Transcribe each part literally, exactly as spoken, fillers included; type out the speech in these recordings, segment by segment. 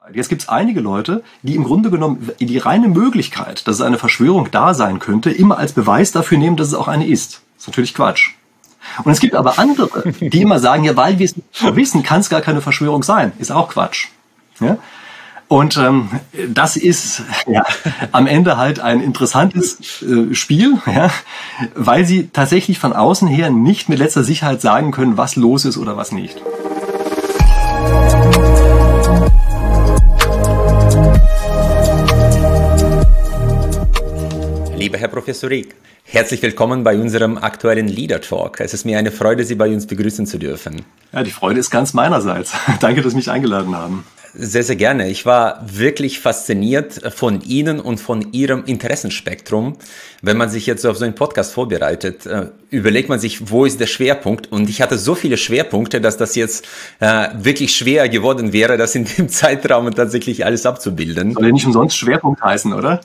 Jetzt gibt es einige Leute, die im Grunde genommen die reine Möglichkeit, dass es eine Verschwörung da sein könnte, immer als Beweis dafür nehmen, dass es auch eine ist. Das ist natürlich Quatsch. Und es gibt aber andere, die immer sagen, ja, weil wir es nicht wissen, kann es gar keine Verschwörung sein. Ist auch Quatsch. Ja? Und ähm, das ist ja, am Ende halt ein interessantes äh, Spiel, ja, weil sie tatsächlich von außen her nicht mit letzter Sicherheit sagen können, was los ist oder was nicht. Lieber Herr Professor Rieck, herzlich willkommen bei unserem aktuellen Leader Talk. Es ist mir eine Freude, Sie bei uns begrüßen zu dürfen. Ja, die Freude ist ganz meinerseits. Danke, dass Sie mich eingeladen haben. Sehr, sehr gerne. Ich war wirklich fasziniert von Ihnen und von Ihrem Interessenspektrum. Wenn man sich jetzt auf so einen Podcast vorbereitet, äh, überlegt man sich, wo ist der Schwerpunkt? Und ich hatte so viele Schwerpunkte, dass das jetzt äh, wirklich schwer geworden wäre, das in dem Zeitraum tatsächlich alles abzubilden. Soll ja nicht umsonst Schwerpunkt heißen, oder?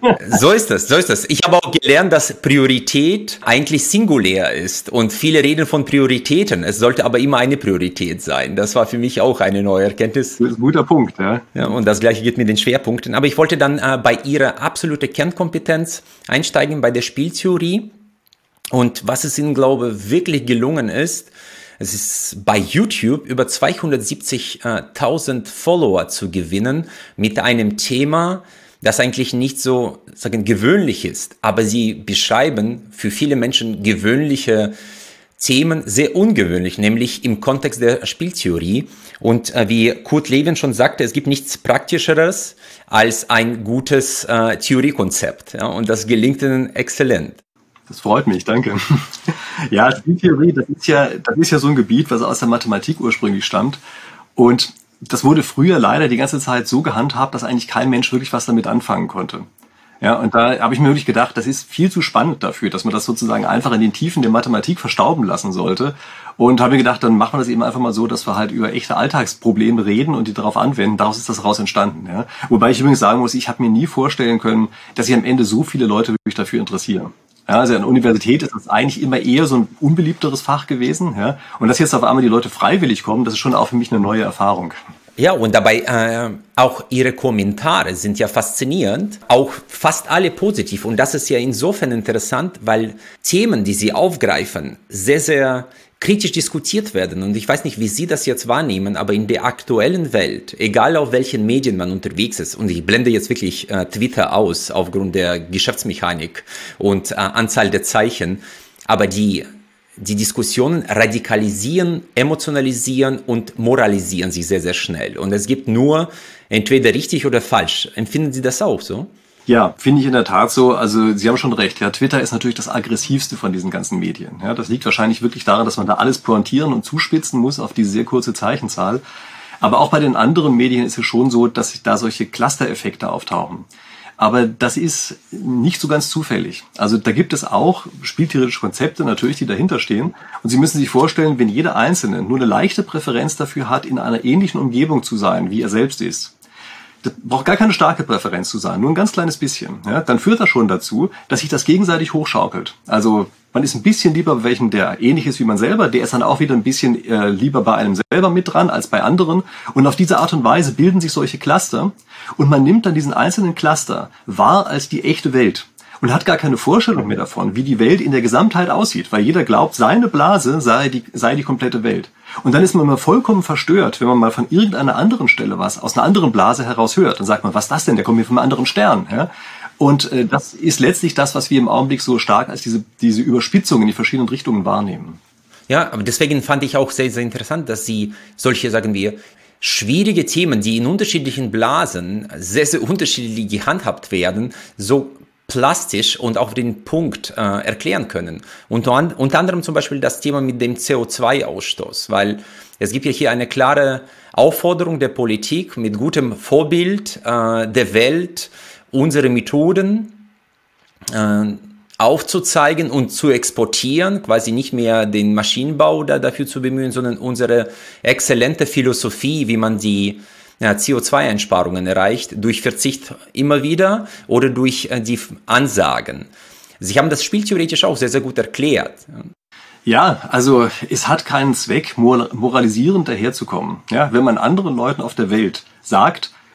So ist es, so ist es. Ich habe auch gelernt, dass Priorität eigentlich singulär ist. Und viele reden von Prioritäten. Es sollte aber immer eine Priorität sein. Das war für mich auch eine neue Erkenntnis. Das ist ein guter Punkt, ja. Ja, und das Gleiche geht mit den Schwerpunkten. Aber ich wollte dann äh, bei Ihrer absoluten Kernkompetenz einsteigen, bei der Spieltheorie. Und was es Ihnen, glaube ich, wirklich gelungen ist, es ist bei YouTube über zweihundertsiebzigtausend Follower zu gewinnen mit einem Thema, das eigentlich nicht so sagen, gewöhnlich ist. Aber Sie beschreiben für viele Menschen gewöhnliche Themen sehr ungewöhnlich, nämlich im Kontext der Spieltheorie. Und äh, wie Kurt Lewin schon sagte, es gibt nichts Praktischeres als ein gutes äh, Theoriekonzept. Ja, und das gelingt Ihnen exzellent. Das freut mich, danke. Ja, Spieltheorie, das ist ja, das ist ja so ein Gebiet, was aus der Mathematik ursprünglich stammt. Und das wurde früher leider die ganze Zeit so gehandhabt, dass eigentlich kein Mensch wirklich was damit anfangen konnte. Ja, und da habe ich mir wirklich gedacht, das ist viel zu spannend dafür, dass man das sozusagen einfach in den Tiefen der Mathematik verstauben lassen sollte. Und habe mir gedacht, dann machen wir das eben einfach mal so, dass wir halt über echte Alltagsprobleme reden und die darauf anwenden. Daraus ist das daraus entstanden. Ja. Wobei ich übrigens sagen muss, ich habe mir nie vorstellen können, dass sich am Ende so viele Leute wirklich dafür interessieren. Ja, also an der Universität ist das eigentlich immer eher so ein unbeliebteres Fach gewesen. Ja. Und dass jetzt auf einmal die Leute freiwillig kommen, das ist schon auch für mich eine neue Erfahrung. Ja, und dabei äh, auch Ihre Kommentare sind ja faszinierend, auch fast alle positiv. Und das ist ja insofern interessant, weil Themen, die Sie aufgreifen, sehr, sehr kritisch diskutiert werden. Und ich weiß nicht, wie Sie das jetzt wahrnehmen, aber in der aktuellen Welt, egal auf welchen Medien man unterwegs ist, und ich blende jetzt wirklich äh, Twitter aus aufgrund der Geschäftsmechanik und äh, Anzahl der Zeichen, aber die Die Diskussionen radikalisieren, emotionalisieren und moralisieren sich sehr, sehr schnell. Und es gibt nur entweder richtig oder falsch. Empfinden Sie das auch so? Ja, finde ich in der Tat so. Also Sie haben schon recht. Ja, Twitter ist natürlich das aggressivste von diesen ganzen Medien. Ja, das liegt wahrscheinlich wirklich daran, dass man da alles pointieren und zuspitzen muss auf diese sehr kurze Zeichenzahl. Aber auch bei den anderen Medien ist es schon so, dass sich da solche Cluster-Effekte auftauchen. Aber das ist nicht so ganz zufällig. Also da gibt es auch spieltheoretische Konzepte natürlich, die dahinter stehen. Und Sie müssen sich vorstellen, wenn jeder Einzelne nur eine leichte Präferenz dafür hat, in einer ähnlichen Umgebung zu sein, wie er selbst ist, das braucht gar keine starke Präferenz zu sein, nur ein ganz kleines bisschen. Ja, dann führt das schon dazu, dass sich das gegenseitig hochschaukelt. Also man ist ein bisschen lieber bei welchem, der ähnlich ist wie man selber, der ist dann auch wieder ein bisschen äh, lieber bei einem selber mit dran als bei anderen. Und auf diese Art und Weise bilden sich solche Cluster und man nimmt dann diesen einzelnen Cluster wahr als die echte Welt und hat gar keine Vorstellung mehr davon, wie die Welt in der Gesamtheit aussieht, weil jeder glaubt, seine Blase sei die, sei die komplette Welt. Und dann ist man mal vollkommen verstört, wenn man mal von irgendeiner anderen Stelle was aus einer anderen Blase heraus hört. Dann sagt man, was ist das denn? Der kommt hier von einem anderen Stern. Ja? Und äh, das ist letztlich das, was wir im Augenblick so stark als diese, diese Überspitzung in die verschiedenen Richtungen wahrnehmen. Ja, aber deswegen fand ich auch sehr, sehr interessant, dass Sie solche, sagen wir, schwierige Themen, die in unterschiedlichen Blasen sehr, sehr unterschiedlich gehandhabt werden, so plastisch und auf den Punkt äh, erklären können. Unter, unter anderem zum Beispiel das Thema mit dem C O zwei Ausstoß, weil es gibt ja hier eine klare Aufforderung der Politik mit gutem Vorbild äh, der Welt, unsere Methoden äh, aufzuzeigen und zu exportieren, quasi nicht mehr den Maschinenbau da dafür zu bemühen, sondern unsere exzellente Philosophie, wie man die ja, C O zwei Einsparungen erreicht, durch Verzicht immer wieder oder durch äh, die Ansagen. Sie haben das spieltheoretisch auch sehr, sehr gut erklärt. Ja, also es hat keinen Zweck, moralisierend daherzukommen. Ja, wenn man anderen Leuten auf der Welt sagt,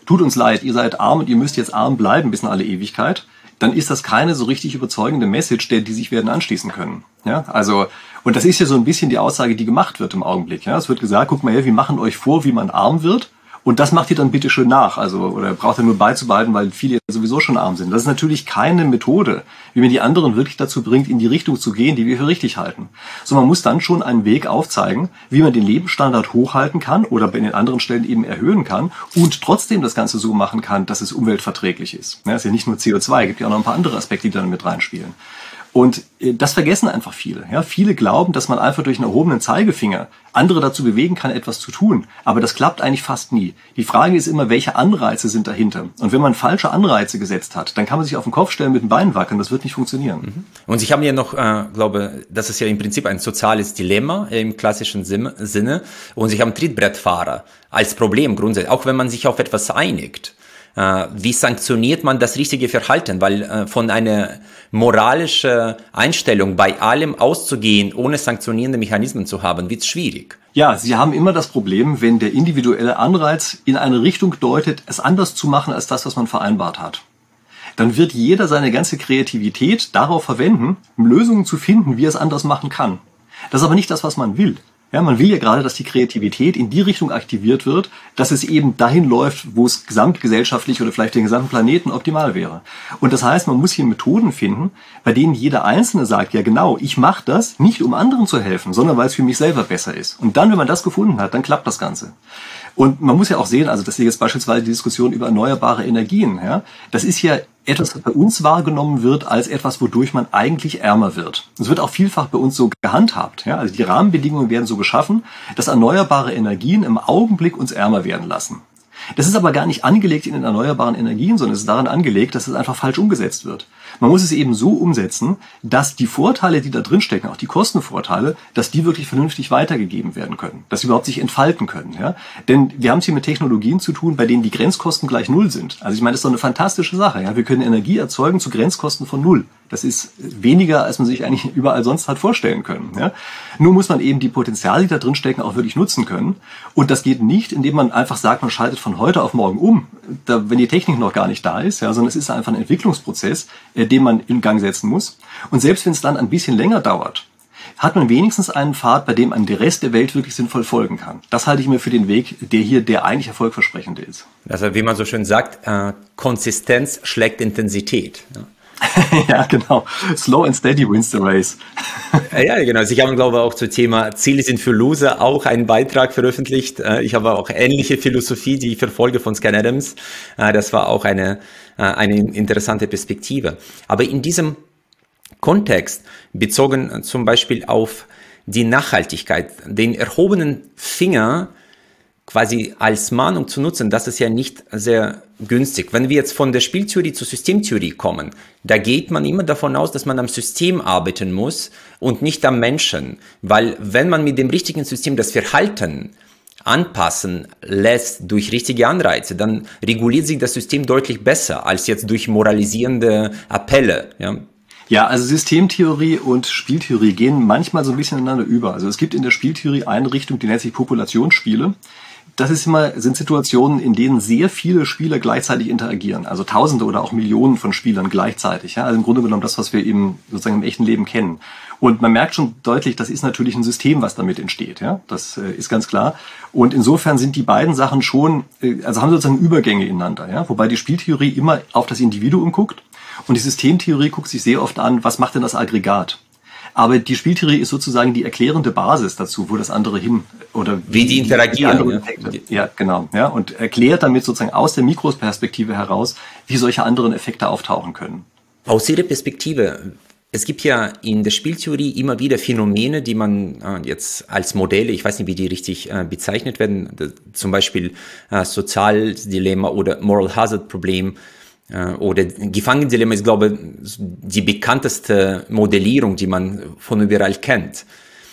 tut uns leid, ihr seid arm und ihr müsst jetzt arm bleiben bis in alle Ewigkeit, dann ist das keine so richtig überzeugende Message, der die sich werden anschließen können. Ja, also, und das ist ja so ein bisschen die Aussage, die gemacht wird im Augenblick. Ja, es wird gesagt, guck mal her, wir machen euch vor, wie man arm wird. Und das macht ihr dann bitte schön nach. Also, oder braucht ihr nur beizubehalten, weil viele sowieso schon arm sind. Das ist natürlich keine Methode, wie man die anderen wirklich dazu bringt, in die Richtung zu gehen, die wir für richtig halten. So, man muss dann schon einen Weg aufzeigen, wie man den Lebensstandard hochhalten kann oder bei den anderen Stellen eben erhöhen kann und trotzdem das Ganze so machen kann, dass es umweltverträglich ist. Ja, ist ja nicht nur C O zwei, gibt ja auch noch ein paar andere Aspekte, die dann mit reinspielen. Und das vergessen einfach viele. Ja, viele glauben, dass man einfach durch einen erhobenen Zeigefinger andere dazu bewegen kann, etwas zu tun. Aber das klappt eigentlich fast nie. Die Frage ist immer, welche Anreize sind dahinter? Und wenn man falsche Anreize gesetzt hat, dann kann man sich auf den Kopf stellen, mit den Beinen wackeln. Das wird nicht funktionieren. Und Sie haben ja noch, äh, glaube, das ist ja im Prinzip ein soziales Dilemma im klassischen Sinne. Und Sie haben Trittbrettfahrer als Problem grundsätzlich, auch wenn man sich auf etwas einigt. Wie sanktioniert man das richtige Verhalten? Weil äh, von einer moralischen Einstellung bei allem auszugehen, ohne sanktionierende Mechanismen zu haben, wird es schwierig. Ja, Sie haben immer das Problem, wenn der individuelle Anreiz in eine Richtung deutet, es anders zu machen als das, was man vereinbart hat. Dann wird jeder seine ganze Kreativität darauf verwenden, Lösungen zu finden, wie er es anders machen kann. Das ist aber nicht das, was man will. Ja, man will ja gerade, dass die Kreativität in die Richtung aktiviert wird, dass es eben dahin läuft, wo es gesamtgesellschaftlich oder vielleicht den gesamten Planeten optimal wäre. Und das heißt, man muss hier Methoden finden, bei denen jeder Einzelne sagt, ja genau, ich mache das nicht, um anderen zu helfen, sondern weil es für mich selber besser ist. Und dann, wenn man das gefunden hat, dann klappt das Ganze. Und man muss ja auch sehen, also das ist jetzt beispielsweise die Diskussion über erneuerbare Energien. Ja, das ist ja etwas, was bei uns wahrgenommen wird als etwas, wodurch man eigentlich ärmer wird. Es wird auch vielfach bei uns so gehandhabt. Ja, also die Rahmenbedingungen werden so geschaffen, dass erneuerbare Energien im Augenblick uns ärmer werden lassen. Das ist aber gar nicht angelegt in den erneuerbaren Energien, sondern es ist daran angelegt, dass es einfach falsch umgesetzt wird. Man muss es eben so umsetzen, dass die Vorteile, die da drin stecken, auch die Kostenvorteile, dass die wirklich vernünftig weitergegeben werden können, dass sie überhaupt sich entfalten können. Ja? Denn wir haben es hier mit Technologien zu tun, bei denen die Grenzkosten gleich null sind. Also ich meine, das ist doch eine fantastische Sache. Ja? Wir können Energie erzeugen zu Grenzkosten von null. Das ist weniger, als man sich eigentlich überall sonst hat vorstellen können. Ja? Nur muss man eben die Potenziale, die da drin stecken, auch wirklich nutzen können. Und das geht nicht, indem man einfach sagt, man schaltet von heute auf morgen um, da, wenn die Technik noch gar nicht da ist, ja, sondern es ist einfach ein Entwicklungsprozess, äh, den man in Gang setzen muss. Und selbst wenn es dann ein bisschen länger dauert, hat man wenigstens einen Pfad, bei dem man der Rest der Welt wirklich sinnvoll folgen kann. Das halte ich mir für den Weg, der hier der eigentlich erfolgversprechende ist. Also wie man so schön sagt, äh, Konsistenz schlägt Intensität. Ja. Ja, genau. Slow and steady wins the race. Ja, genau. Also ich habe, glaube ich, auch zum Thema Ziele sind für Loser auch einen Beitrag veröffentlicht. Ich habe auch ähnliche Philosophie, die ich verfolge von Scan Adams. Das war auch eine, eine interessante Perspektive. Aber in diesem Kontext, bezogen zum Beispiel auf die Nachhaltigkeit, den erhobenen Finger quasi als Mahnung zu nutzen, das ist ja nicht sehr günstig. Wenn wir jetzt von der Spieltheorie zur Systemtheorie kommen, da geht man immer davon aus, dass man am System arbeiten muss und nicht am Menschen. Weil wenn man mit dem richtigen System das Verhalten anpassen lässt durch richtige Anreize, dann reguliert sich das System deutlich besser als jetzt durch moralisierende Appelle. Ja. Ja, also Systemtheorie und Spieltheorie gehen manchmal so ein bisschen ineinander über. Also es gibt in der Spieltheorie eine Richtung, die nennt sich Populationsspiele. Das ist immer, sind Situationen, in denen sehr viele Spieler gleichzeitig interagieren. Also Tausende oder auch Millionen von Spielern gleichzeitig. Ja? Also im Grunde genommen das, was wir eben sozusagen im echten Leben kennen. Und man merkt schon deutlich, das ist natürlich ein System, was damit entsteht. Ja? Das äh, ist ganz klar. Und insofern sind die beiden Sachen schon, äh, also haben sozusagen Übergänge ineinander. Ja? Wobei die Spieltheorie immer auf das Individuum guckt. Und die Systemtheorie guckt sich sehr oft an, was macht denn das Aggregat? Aber die Spieltheorie ist sozusagen die erklärende Basis dazu, wo das andere hin oder wie die interagieren. Die ja. ja, genau. Ja, und erklärt damit sozusagen aus der Mikroperspektive heraus, wie solche anderen Effekte auftauchen können. Aus Ihrer Perspektive, es gibt ja in der Spieltheorie immer wieder Phänomene, die man äh, jetzt als Modelle, ich weiß nicht, wie die richtig äh, bezeichnet werden, das, zum Beispiel äh, Sozialdilemma oder Moral Hazard Problem. Oder Gefangenendilemma ist, glaube ich, die bekannteste Modellierung, die man von überall kennt.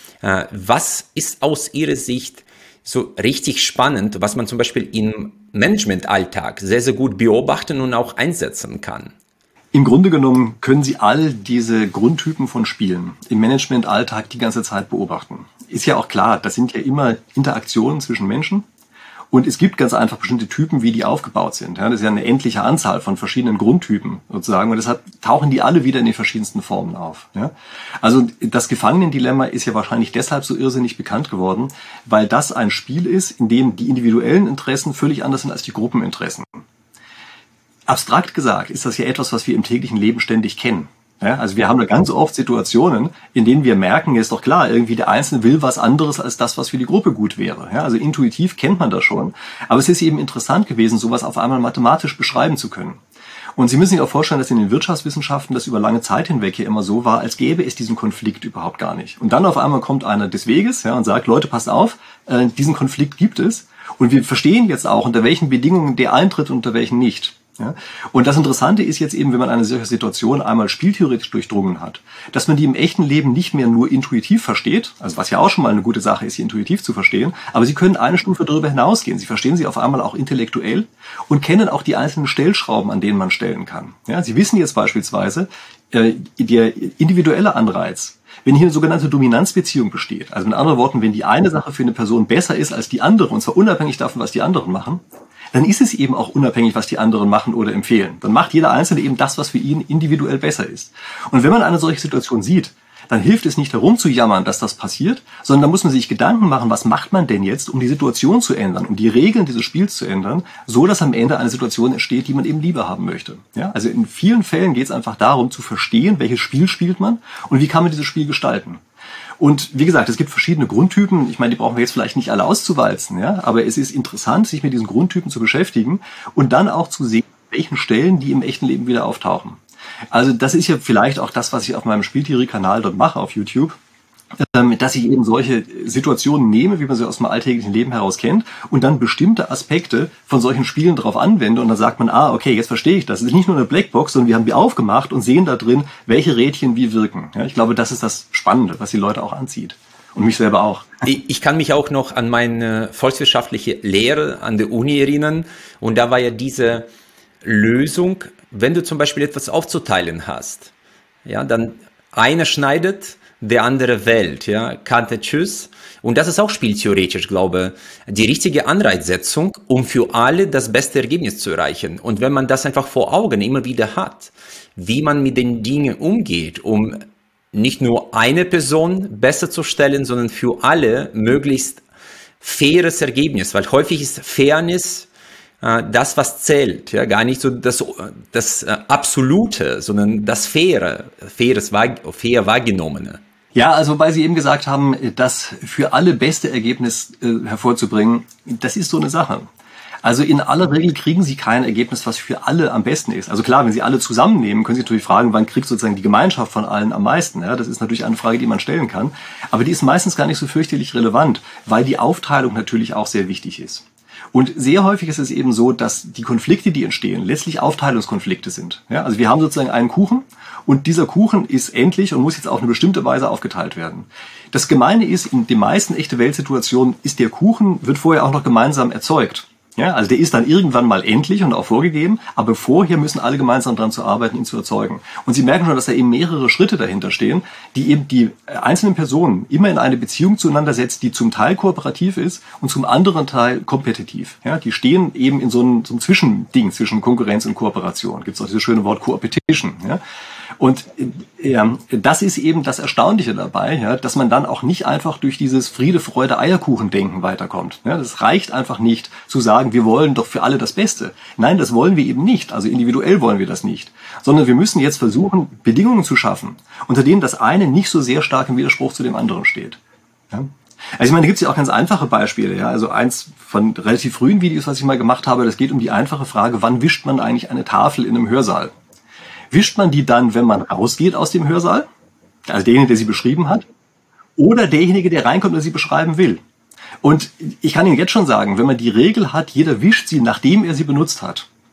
Was ist aus Ihrer Sicht so richtig spannend, was man zum Beispiel im Managementalltag sehr, sehr gut beobachten und auch einsetzen kann? Im Grunde genommen können Sie all diese Grundtypen von Spielen im Managementalltag die ganze Zeit beobachten. Ist ja auch klar, das sind ja immer Interaktionen zwischen Menschen. Und es gibt ganz einfach bestimmte Typen, wie die aufgebaut sind. Ja, das ist ja eine endliche Anzahl von verschiedenen Grundtypen sozusagen. Und deshalb tauchen die alle wieder in den verschiedensten Formen auf. Ja? Also das Gefangenendilemma ist ja wahrscheinlich deshalb so irrsinnig bekannt geworden, weil das ein Spiel ist, in dem die individuellen Interessen völlig anders sind als die Gruppeninteressen. Abstrakt gesagt ist das ja etwas, was wir im täglichen Leben ständig kennen. Ja, also wir haben da ganz oft Situationen, in denen wir merken, ist doch klar, irgendwie der Einzelne will was anderes als das, was für die Gruppe gut wäre. Ja, also intuitiv kennt man das schon. Aber es ist eben interessant gewesen, sowas auf einmal mathematisch beschreiben zu können. Und Sie müssen sich auch vorstellen, dass in den Wirtschaftswissenschaften das über lange Zeit hinweg hier immer so war, als gäbe es diesen Konflikt überhaupt gar nicht. Und dann auf einmal kommt einer des Weges, ja, und sagt, Leute, passt auf, äh, diesen Konflikt gibt es. Und wir verstehen jetzt auch, unter welchen Bedingungen der eintritt und unter welchen nicht. Ja? Und das Interessante ist jetzt eben, wenn man eine solche Situation einmal spieltheoretisch durchdrungen hat, dass man die im echten Leben nicht mehr nur intuitiv versteht, also was ja auch schon mal eine gute Sache ist, sie intuitiv zu verstehen, aber Sie können eine Stufe darüber hinausgehen. Sie verstehen sie auf einmal auch intellektuell und kennen auch die einzelnen Stellschrauben, an denen man stellen kann. Ja? Sie wissen jetzt beispielsweise, äh, der individuelle Anreiz, wenn hier eine sogenannte Dominanzbeziehung besteht, also mit anderen Worten, wenn die eine Sache für eine Person besser ist als die andere, und zwar unabhängig davon, was die anderen machen, dann ist es eben auch unabhängig, was die anderen machen oder empfehlen. Dann macht jeder Einzelne eben das, was für ihn individuell besser ist. Und wenn man eine solche Situation sieht, dann hilft es nicht herumzujammern, dass das passiert, sondern da muss man sich Gedanken machen, was macht man denn jetzt, um die Situation zu ändern, um die Regeln dieses Spiels zu ändern, so dass am Ende eine Situation entsteht, die man eben lieber haben möchte. Ja? Also in vielen Fällen geht es einfach darum, zu verstehen, welches Spiel spielt man und wie kann man dieses Spiel gestalten. Und wie gesagt, es gibt verschiedene Grundtypen. Ich meine, die brauchen wir jetzt vielleicht nicht alle auszuwalzen, ja, aber es ist interessant, sich mit diesen Grundtypen zu beschäftigen und dann auch zu sehen, welchen Stellen die im echten Leben wieder auftauchen. Also das ist ja vielleicht auch das, was ich auf meinem Spieltheorie-Kanal dort mache auf YouTube, dass ich eben solche Situationen nehme, wie man sie aus dem alltäglichen Leben heraus kennt, und dann bestimmte Aspekte von solchen Spielen darauf anwende und dann sagt man, ah, okay, jetzt verstehe ich das. Es ist nicht nur eine Blackbox, sondern wir haben die aufgemacht und sehen da drin, welche Rädchen wie wirken. Ja, ich glaube, das ist das Spannende, was die Leute auch anzieht. Und mich selber auch. Ich kann mich auch noch an meine volkswirtschaftliche Lehre an der Uni erinnern. Und da war ja diese Lösung, wenn du zum Beispiel etwas aufzuteilen hast, ja, dann einer schneidet, der andere wählt, ja, Kante, tschüss. Und das ist auch spieltheoretisch, glaube ich, die richtige Anreizsetzung, um für alle das beste Ergebnis zu erreichen. Und wenn man das einfach vor Augen immer wieder hat, wie man mit den Dingen umgeht, um nicht nur eine Person besser zu stellen, sondern für alle möglichst faires Ergebnis, weil häufig ist Fairness äh, das, was zählt, ja, gar nicht so das, das äh, Absolute, sondern das Faire, faires, fair wahrgenommene. Ja, also wobei Sie eben gesagt haben, das für alle beste Ergebnis äh, hervorzubringen, das ist so eine Sache. Also in aller Regel kriegen Sie kein Ergebnis, was für alle am besten ist. Also klar, wenn Sie alle zusammennehmen, können Sie natürlich fragen, wann kriegt sozusagen die Gemeinschaft von allen am meisten. Ja, das ist natürlich eine Frage, die man stellen kann. Aber die ist meistens gar nicht so fürchterlich relevant, weil die Aufteilung natürlich auch sehr wichtig ist. Und sehr häufig ist es eben so, dass die Konflikte, die entstehen, letztlich Aufteilungskonflikte sind. Ja, also wir haben sozusagen einen Kuchen und dieser Kuchen ist endlich und muss jetzt auf eine bestimmte Weise aufgeteilt werden. Das Gemeine ist, in den meisten echte Weltsituationen ist der Kuchen, wird vorher auch noch gemeinsam erzeugt. Ja, also der ist dann irgendwann mal endlich und auch vorgegeben, aber vorher müssen alle gemeinsam dran zu arbeiten, ihn zu erzeugen. Und Sie merken schon, dass da eben mehrere Schritte dahinter stehen, die eben die einzelnen Personen immer in eine Beziehung zueinander setzt, die zum Teil kooperativ ist und zum anderen Teil kompetitiv. Ja, die stehen eben in so einem, so einem Zwischending zwischen Konkurrenz und Kooperation. Gibt es auch dieses schöne Wort Co-Opetition. Ja? Und ja, das ist eben das Erstaunliche dabei, ja, dass man dann auch nicht einfach durch dieses Friede, Freude, Eierkuchen-Denken weiterkommt. Ja, das reicht einfach nicht zu sagen, wir wollen doch für alle das Beste. Nein, das wollen wir eben nicht. Also individuell wollen wir das nicht. Sondern wir müssen jetzt versuchen, Bedingungen zu schaffen, unter denen das eine nicht so sehr stark im Widerspruch zu dem anderen steht. Ja? Also ich meine, da gibt es ja auch ganz einfache Beispiele. Ja? Also eins von relativ frühen Videos, was ich mal gemacht habe, das geht um die einfache Frage, wann wischt man eigentlich eine Tafel in einem Hörsaal? Wischt man die dann, wenn man rausgeht aus dem Hörsaal? Also derjenige, der sie beschrieben hat? Oder derjenige, der reinkommt und sie beschreiben will? Und ich kann Ihnen jetzt schon sagen, wenn man die Regel hat, jeder wischt sie, nachdem er sie benutzt hat,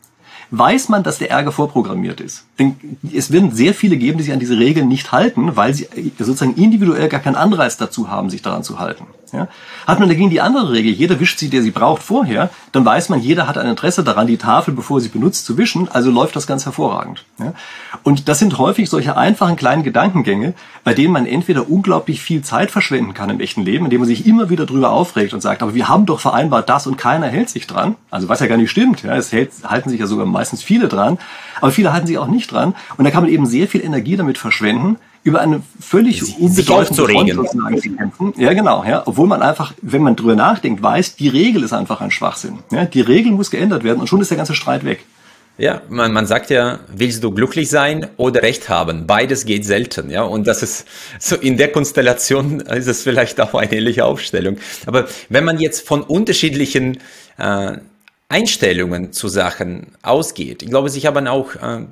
weiß man, dass der Ärger vorprogrammiert ist. Denn es werden sehr viele geben, die sich an diese Regeln nicht halten, weil sie sozusagen individuell gar keinen Anreiz dazu haben, sich daran zu halten. Ja? Hat man dagegen die andere Regel, jeder wischt sie, der sie braucht, vorher, dann weiß man, jeder hat ein Interesse daran, die Tafel, bevor er sie benutzt, zu wischen, also läuft das ganz hervorragend. Ja? Und das sind häufig solche einfachen kleinen Gedankengänge, bei denen man entweder unglaublich viel Zeit verschwenden kann im echten Leben, indem man sich immer wieder drüber aufregt und sagt, aber wir haben doch vereinbart das und keiner hält sich dran. Also was ja gar nicht stimmt, ja, es hält, halten sich ja sogar meistens viele dran, aber viele halten sich auch nicht dran. Und da kann man eben sehr viel Energie damit verschwenden, über eine völlig unbedeutende Front sozusagen zu kämpfen. Ja, genau. Ja, obwohl man einfach, wenn man drüber nachdenkt, weiß, die Regel ist einfach ein Schwachsinn. Ja, die Regel muss geändert werden und schon ist der ganze Streit weg. Ja, man, man sagt ja, willst du glücklich sein oder Recht haben? Beides geht selten, ja. Und das ist so in der Konstellation ist es vielleicht auch eine ähnliche Aufstellung. Aber wenn man jetzt von unterschiedlichen äh, Einstellungen zu Sachen ausgeht, ich glaube, sich haben auch äh,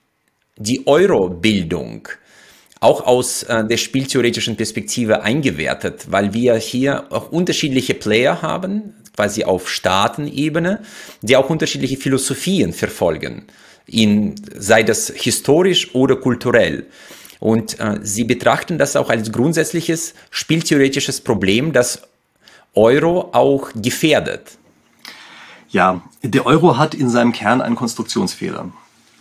die Euro-Bildung auch aus äh, der spieltheoretischen Perspektive eingewertet, weil wir hier auch unterschiedliche Player haben, quasi auf Staatenebene, die auch unterschiedliche Philosophien verfolgen, in, sei das historisch oder kulturell. Und äh, sie betrachten das auch als grundsätzliches spieltheoretisches Problem, das Euro auch gefährdet. Ja, der Euro hat in seinem Kern einen Konstruktionsfehler.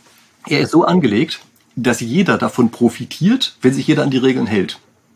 Er ist so angelegt, dass jeder davon profitiert, wenn sich jeder an die Regeln hält.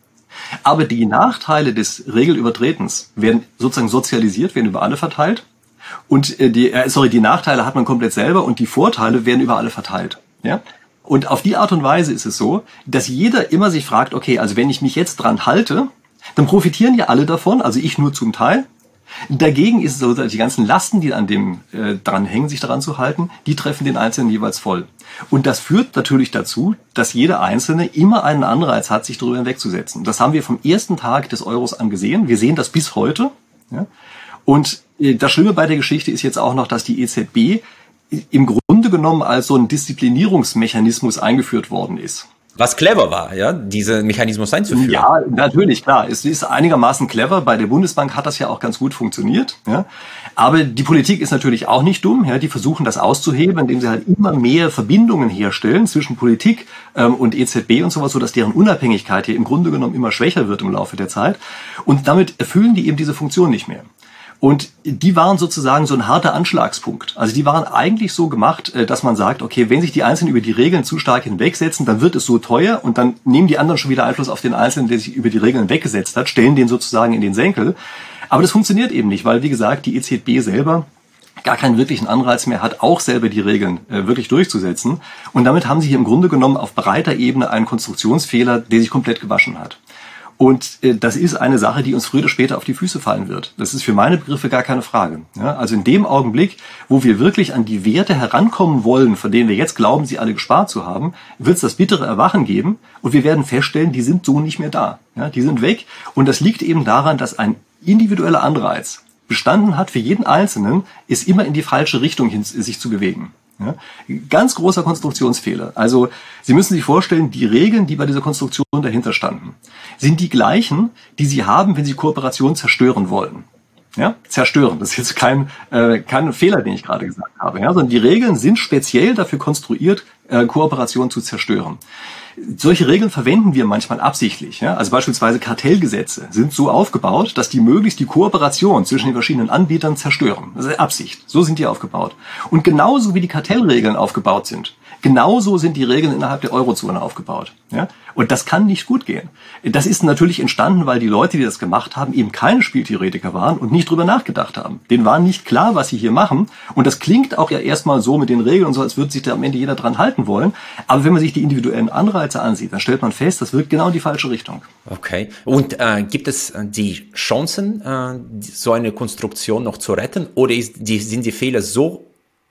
Aber die Nachteile des Regelübertretens werden sozusagen sozialisiert, werden über alle verteilt. Und die, äh, sorry, die Nachteile hat man komplett selber und die Vorteile werden über alle verteilt. Ja? Und auf die Art und Weise ist es so, dass jeder immer sich fragt, okay, also wenn ich mich jetzt dran halte, dann profitieren ja alle davon, also ich nur zum Teil. Dagegen ist es so, dass die ganzen Lasten, die an dem äh, dran hängen, sich daran zu halten, die treffen den Einzelnen jeweils voll. Und das führt natürlich dazu, dass jeder Einzelne immer einen Anreiz hat, sich darüber hinwegzusetzen. Das haben wir vom ersten Tag des Euros an gesehen. Wir sehen das bis heute. Ja? Und äh, das Schlimme bei der Geschichte ist jetzt auch noch, dass die E Z B im Grunde genommen als so ein Disziplinierungsmechanismus eingeführt worden ist. Was clever war, ja, diesen Mechanismus einzuführen. Ja, natürlich, klar. Es ist einigermaßen clever. Bei der Bundesbank hat das ja auch ganz gut funktioniert. Ja. Aber die Politik ist natürlich auch nicht dumm. Ja. Die versuchen das auszuhebeln, indem sie halt immer mehr Verbindungen herstellen zwischen Politik ähm, und E Z B und sowas, sodass deren Unabhängigkeit hier im Grunde genommen immer schwächer wird im Laufe der Zeit. Und damit erfüllen die eben diese Funktion nicht mehr. Und die waren sozusagen so ein harter Anschlagspunkt. Also die waren eigentlich so gemacht, dass man sagt, okay, wenn sich die Einzelnen über die Regeln zu stark hinwegsetzen, dann wird es so teuer und dann nehmen die anderen schon wieder Einfluss auf den Einzelnen, der sich über die Regeln weggesetzt hat, stellen den sozusagen in den Senkel. Aber das funktioniert eben nicht, weil, wie gesagt, die E Z B selber gar keinen wirklichen Anreiz mehr hat, auch selber die Regeln äh, wirklich durchzusetzen. Und damit haben sie hier im Grunde genommen auf breiter Ebene einen Konstruktionsfehler, der sich komplett gewaschen hat. Und äh, das ist eine Sache, die uns früher oder später auf die Füße fallen wird. Das ist für meine Begriffe gar keine Frage. Ja, also in dem Augenblick, wo wir wirklich an die Werte herankommen wollen, von denen wir jetzt glauben, sie alle gespart zu haben, wird es das bittere Erwachen geben und wir werden feststellen, die sind so nicht mehr da. Ja, die sind weg und das liegt eben daran, dass ein individueller Anreiz bestanden hat für jeden Einzelnen, ist immer in die falsche Richtung hin, sich zu bewegen. Ja, ganz großer Konstruktionsfehler. Also Sie müssen sich vorstellen, die Regeln, die bei dieser Konstruktion dahinter standen, sind die gleichen, die Sie haben, wenn Sie Kooperation zerstören wollen. Ja, zerstören. Das ist jetzt kein, äh, kein Fehler, den ich gerade gesagt habe. Ja, sondern die Regeln sind speziell dafür konstruiert, äh, Kooperation zu zerstören. Solche Regeln verwenden wir manchmal absichtlich. Ja? Also beispielsweise Kartellgesetze sind so aufgebaut, dass die möglichst die Kooperation zwischen den verschiedenen Anbietern zerstören. Das ist Absicht. So sind die aufgebaut. Und genauso wie die Kartellregeln aufgebaut sind, genauso sind die Regeln innerhalb der Eurozone aufgebaut. Ja? Und das kann nicht gut gehen. Das ist natürlich entstanden, weil die Leute, die das gemacht haben, eben keine Spieltheoretiker waren und nicht drüber nachgedacht haben. Denen war nicht klar, was sie hier machen. Und das klingt auch ja erstmal so mit den Regeln und so, als würde sich da am Ende jeder dran halten wollen. Aber wenn man sich die individuellen Anreize ansieht, dann stellt man fest, das wirkt genau in die falsche Richtung. Okay. Und äh, gibt es die Chancen, äh, so eine Konstruktion noch zu retten? Oder ist die, sind die Fehler so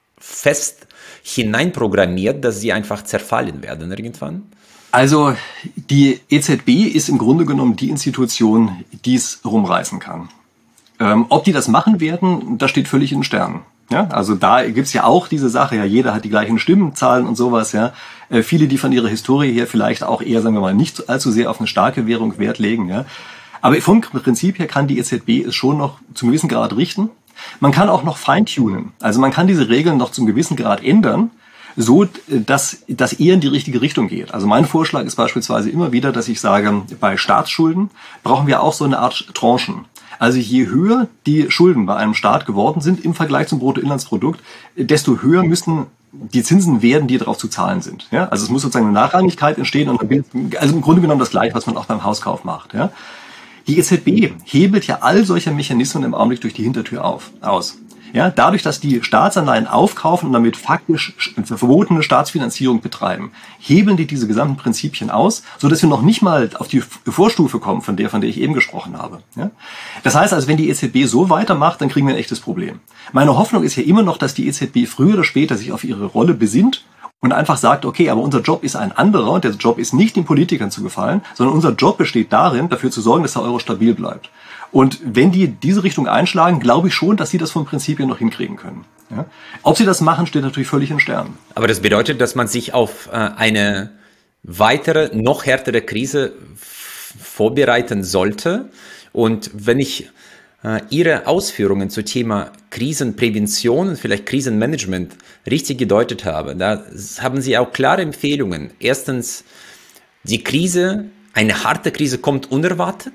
fest hineinprogrammiert, dass sie einfach zerfallen werden irgendwann? Also die E Z B ist im Grunde genommen die Institution, die es rumreißen kann. Ähm, ob die das machen werden, das steht völlig in den Sternen. Ja, also da gibt's ja auch diese Sache, ja, jeder hat die gleichen Stimmenzahlen und sowas, ja. Äh, viele, die von ihrer Historie her vielleicht auch eher, sagen wir mal, nicht allzu sehr auf eine starke Währung Wert legen, ja. Aber vom Prinzip her kann die E Z B es schon noch zum gewissen Grad richten. Man kann auch noch feintunen. Also man kann diese Regeln noch zum gewissen Grad ändern, so dass das eher in die richtige Richtung geht. Also mein Vorschlag ist beispielsweise immer wieder, dass ich sage, bei Staatsschulden brauchen wir auch so eine Art Tranchen. Also je höher die Schulden bei einem Staat geworden sind im Vergleich zum Bruttoinlandsprodukt, desto höher müssen die Zinsen werden, die darauf zu zahlen sind. Ja? Also es muss sozusagen eine Nachrangigkeit entstehen und also im Grunde genommen das Gleiche, was man auch beim Hauskauf macht. Ja? Die E Z B hebelt ja all solche Mechanismen im Augenblick durch die Hintertür auf, aus. Ja, dadurch, dass die Staatsanleihen aufkaufen und damit faktisch verbotene Staatsfinanzierung betreiben, hebeln die diese gesamten Prinzipien aus, so dass wir noch nicht mal auf die Vorstufe kommen, von der, von der ich eben gesprochen habe. Ja? Das heißt also, wenn die E Z B so weitermacht, dann kriegen wir ein echtes Problem. Meine Hoffnung ist ja immer noch, dass die E Z B früher oder später sich auf ihre Rolle besinnt und einfach sagt, okay, aber unser Job ist ein anderer und der Job ist nicht den Politikern zu gefallen, sondern unser Job besteht darin, dafür zu sorgen, dass der Euro stabil bleibt. Und wenn die diese Richtung einschlagen, glaube ich schon, dass sie das vom Prinzip her noch hinkriegen können. Ja? Ob sie das machen, steht natürlich völlig in Sternen. Aber das bedeutet, dass man sich auf äh, eine weitere, noch härtere Krise f- vorbereiten sollte. Und wenn ich äh, Ihre Ausführungen zum Thema Krisenprävention und vielleicht Krisenmanagement richtig gedeutet habe, da haben Sie auch klare Empfehlungen. Erstens, die Krise, eine harte Krise kommt unerwartet.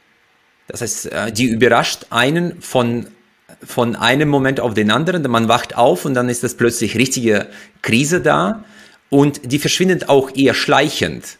Das heißt, die überrascht einen von, von einem Moment auf den anderen. Man wacht auf und dann ist das plötzlich richtige Krise da. Und die verschwindet auch eher schleichend.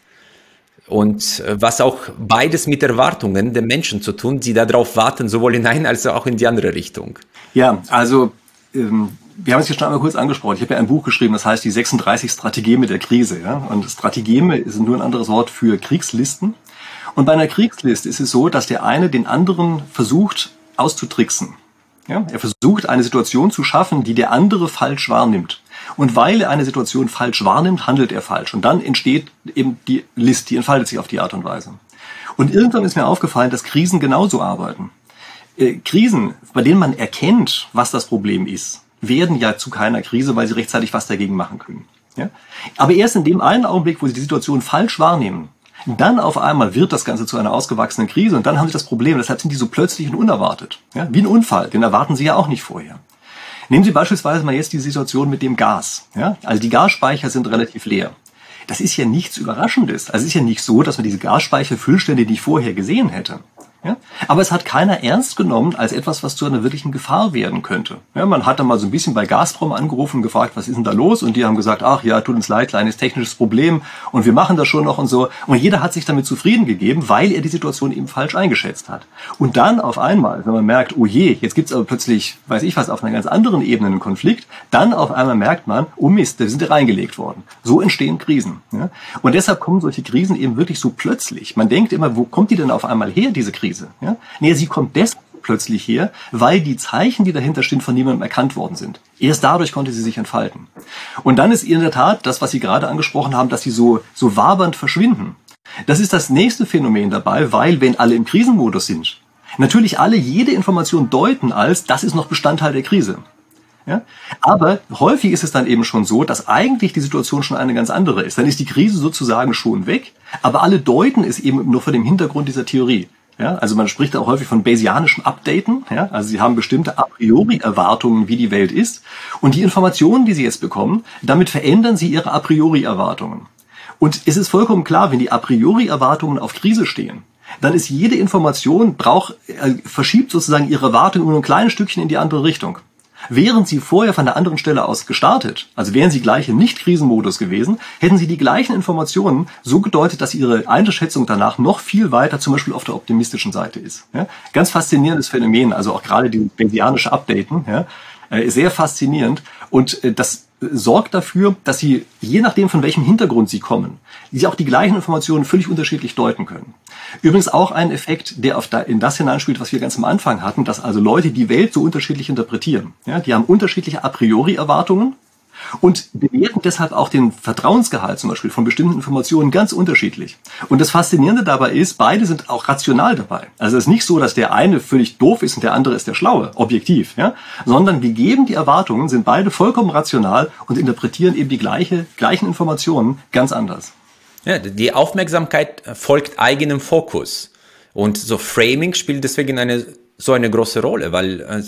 Und was auch beides mit Erwartungen der Menschen zu tun, die darauf warten, sowohl in eine als auch in die andere Richtung. Ja, also ähm, wir haben es hier schon einmal kurz angesprochen. Ich habe ja ein Buch geschrieben, das heißt die sechsunddreißig Strategeme der Krise. Ja? Und Strategeme ist nur ein anderes Wort für Kriegslisten. Und bei einer Kriegsliste ist es so, dass der eine den anderen versucht auszutricksen. Ja? Er versucht, eine Situation zu schaffen, die der andere falsch wahrnimmt. Und weil er eine Situation falsch wahrnimmt, handelt er falsch. Und dann entsteht eben die List, die entfaltet sich auf die Art und Weise. Und irgendwann ist mir aufgefallen, dass Krisen genauso arbeiten. Äh, Krisen, bei denen man erkennt, was das Problem ist, werden ja zu keiner Krise, weil sie rechtzeitig was dagegen machen können. Ja? Aber erst in dem einen Augenblick, wo sie die Situation falsch wahrnehmen, dann auf einmal wird das Ganze zu einer ausgewachsenen Krise und dann haben sie das Problem. Deshalb sind die so plötzlich und unerwartet. Ja? Wie ein Unfall, den erwarten sie ja auch nicht vorher. Nehmen Sie beispielsweise mal jetzt die Situation mit dem Gas. Ja? Also die Gasspeicher sind relativ leer. Das ist ja nichts Überraschendes. Also es ist ja nicht so, dass man diese Gasspeicherfüllstände nicht vorher gesehen hätte. Ja? Aber es hat keiner ernst genommen als etwas, was zu einer wirklichen Gefahr werden könnte. Ja, man hat dann mal so ein bisschen bei Gazprom angerufen und gefragt, was ist denn da los? Und die haben gesagt, ach ja, tut uns leid, kleines technisches Problem und wir machen das schon noch und so. Und jeder hat sich damit zufrieden gegeben, weil er die Situation eben falsch eingeschätzt hat. Und dann auf einmal, wenn man merkt, oh je, jetzt gibt's aber plötzlich, weiß ich was, auf einer ganz anderen Ebene einen Konflikt, dann auf einmal merkt man, oh Mist, da sind wir reingelegt worden. So entstehen Krisen. Ja? Und deshalb kommen solche Krisen eben wirklich so plötzlich. Man denkt immer, wo kommt die denn auf einmal her, diese Krise? Ja? Nee, sie kommt deshalb plötzlich her, weil die Zeichen, die dahinter stehen, von niemandem erkannt worden sind. Erst dadurch konnte sie sich entfalten. Und dann ist in der Tat das, was Sie gerade angesprochen haben, dass sie so, so wabernd verschwinden. Das ist das nächste Phänomen dabei, weil wenn alle im Krisenmodus sind, natürlich alle jede Information deuten als, das ist noch Bestandteil der Krise. Ja? Aber häufig ist es dann eben schon so, dass eigentlich die Situation schon eine ganz andere ist. Dann ist die Krise sozusagen schon weg, aber alle deuten es eben nur vor dem Hintergrund dieser Theorie. Ja, also man spricht auch häufig von Bayesianischem Updaten. Ja, also sie haben bestimmte a priori Erwartungen, wie die Welt ist. Und die Informationen, die sie jetzt bekommen, damit verändern sie ihre a priori Erwartungen. Und es ist vollkommen klar, wenn die a priori Erwartungen auf Krise stehen, dann ist jede Information, braucht, äh, verschiebt sozusagen ihre Erwartungen nur ein kleines Stückchen in die andere Richtung. Wären Sie vorher von der anderen Stelle aus gestartet, also wären Sie gleich im Nicht-Krisenmodus gewesen, hätten Sie die gleichen Informationen so gedeutet, dass Ihre Einschätzung danach noch viel weiter zum Beispiel auf der optimistischen Seite ist. Ja? Ganz faszinierendes Phänomen, also auch gerade dieses Bayesianische Updaten, ja? äh, sehr faszinierend und äh, das sorgt dafür, dass Sie, je nachdem von welchem Hintergrund Sie kommen, Sie auch die gleichen Informationen völlig unterschiedlich deuten können. Übrigens auch ein Effekt, der auf da, in das hineinspielt, was wir ganz am Anfang hatten, dass also Leute die Welt so unterschiedlich interpretieren. Ja, die haben unterschiedliche a priori Erwartungen und bewerten deshalb auch den Vertrauensgehalt zum Beispiel von bestimmten Informationen ganz unterschiedlich. Und das Faszinierende dabei ist, beide sind auch rational dabei. Also es ist nicht so, dass der eine völlig doof ist und der andere ist der Schlaue, objektiv, ja, sondern wir geben die Erwartungen, sind beide vollkommen rational und interpretieren eben die gleiche, gleichen Informationen ganz anders. Ja, die Aufmerksamkeit folgt eigenem Fokus. Und so Framing spielt deswegen eine, so eine große Rolle, weil es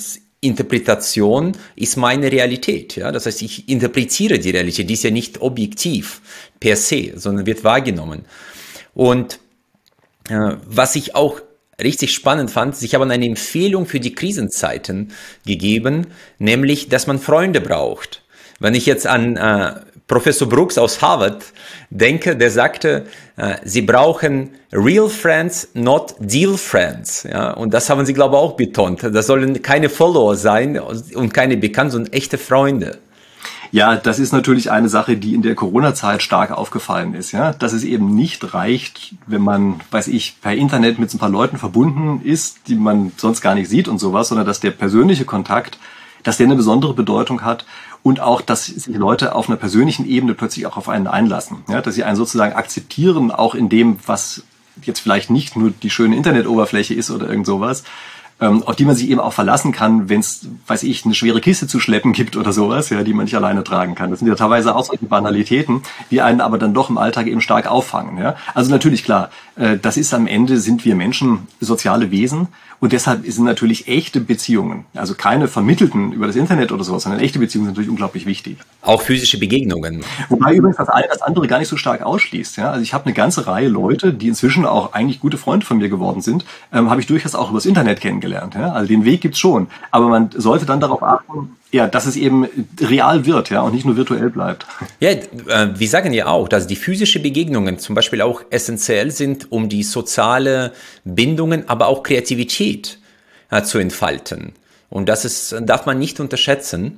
Interpretation ist meine Realität. Ja? Das heißt, ich interpretiere die Realität, die ist ja nicht objektiv per se, sondern wird wahrgenommen. Und äh, was ich auch richtig spannend fand, ich habe eine Empfehlung für die Krisenzeiten gegeben, nämlich, dass man Freunde braucht. Wenn ich jetzt an äh, Professor Brooks aus Harvard denke, der sagte, äh, sie brauchen real friends, not deal friends. Ja? Und das haben sie, glaube ich, auch betont. Das sollen keine Follower sein und keine Bekannten, sondern echte Freunde. Ja, das ist natürlich eine Sache, die in der Corona-Zeit stark aufgefallen ist, ja, dass es eben nicht reicht, wenn man, weiß ich, per Internet mit so ein paar Leuten verbunden ist, die man sonst gar nicht sieht und sowas, sondern dass der persönliche Kontakt, dass der eine besondere Bedeutung hat und auch, dass sich Leute auf einer persönlichen Ebene plötzlich auch auf einen einlassen, ja, dass sie einen sozusagen akzeptieren, auch in dem, was jetzt vielleicht nicht nur die schöne Internetoberfläche ist oder irgend sowas, auf die man sich eben auch verlassen kann, wenn es, weiß ich, eine schwere Kiste zu schleppen gibt oder sowas, ja, die man nicht alleine tragen kann. Das sind ja teilweise auch solche Banalitäten, die einen aber dann doch im Alltag eben stark auffangen. Ja. Also natürlich klar, das ist am Ende, sind wir Menschen soziale Wesen und deshalb sind natürlich echte Beziehungen, also keine vermittelten über das Internet oder sowas, sondern echte Beziehungen sind natürlich unglaublich wichtig. Auch physische Begegnungen. Wobei übrigens das eine das andere gar nicht so stark ausschließt. Ja. Also ich habe eine ganze Reihe Leute, die inzwischen auch eigentlich gute Freunde von mir geworden sind, ähm, habe ich durchaus auch übers Internet kennengelernt. Ja. Also den Weg gibt's schon, aber man sollte dann darauf achten, ja, dass es eben real wird, ja, und nicht nur virtuell bleibt. Ja, äh, wir sagen ja auch, dass die physischen Begegnungen zum Beispiel auch essentiell sind, um die soziale Bindungen, aber auch Kreativität äh, zu entfalten. Und das ist, darf man nicht unterschätzen.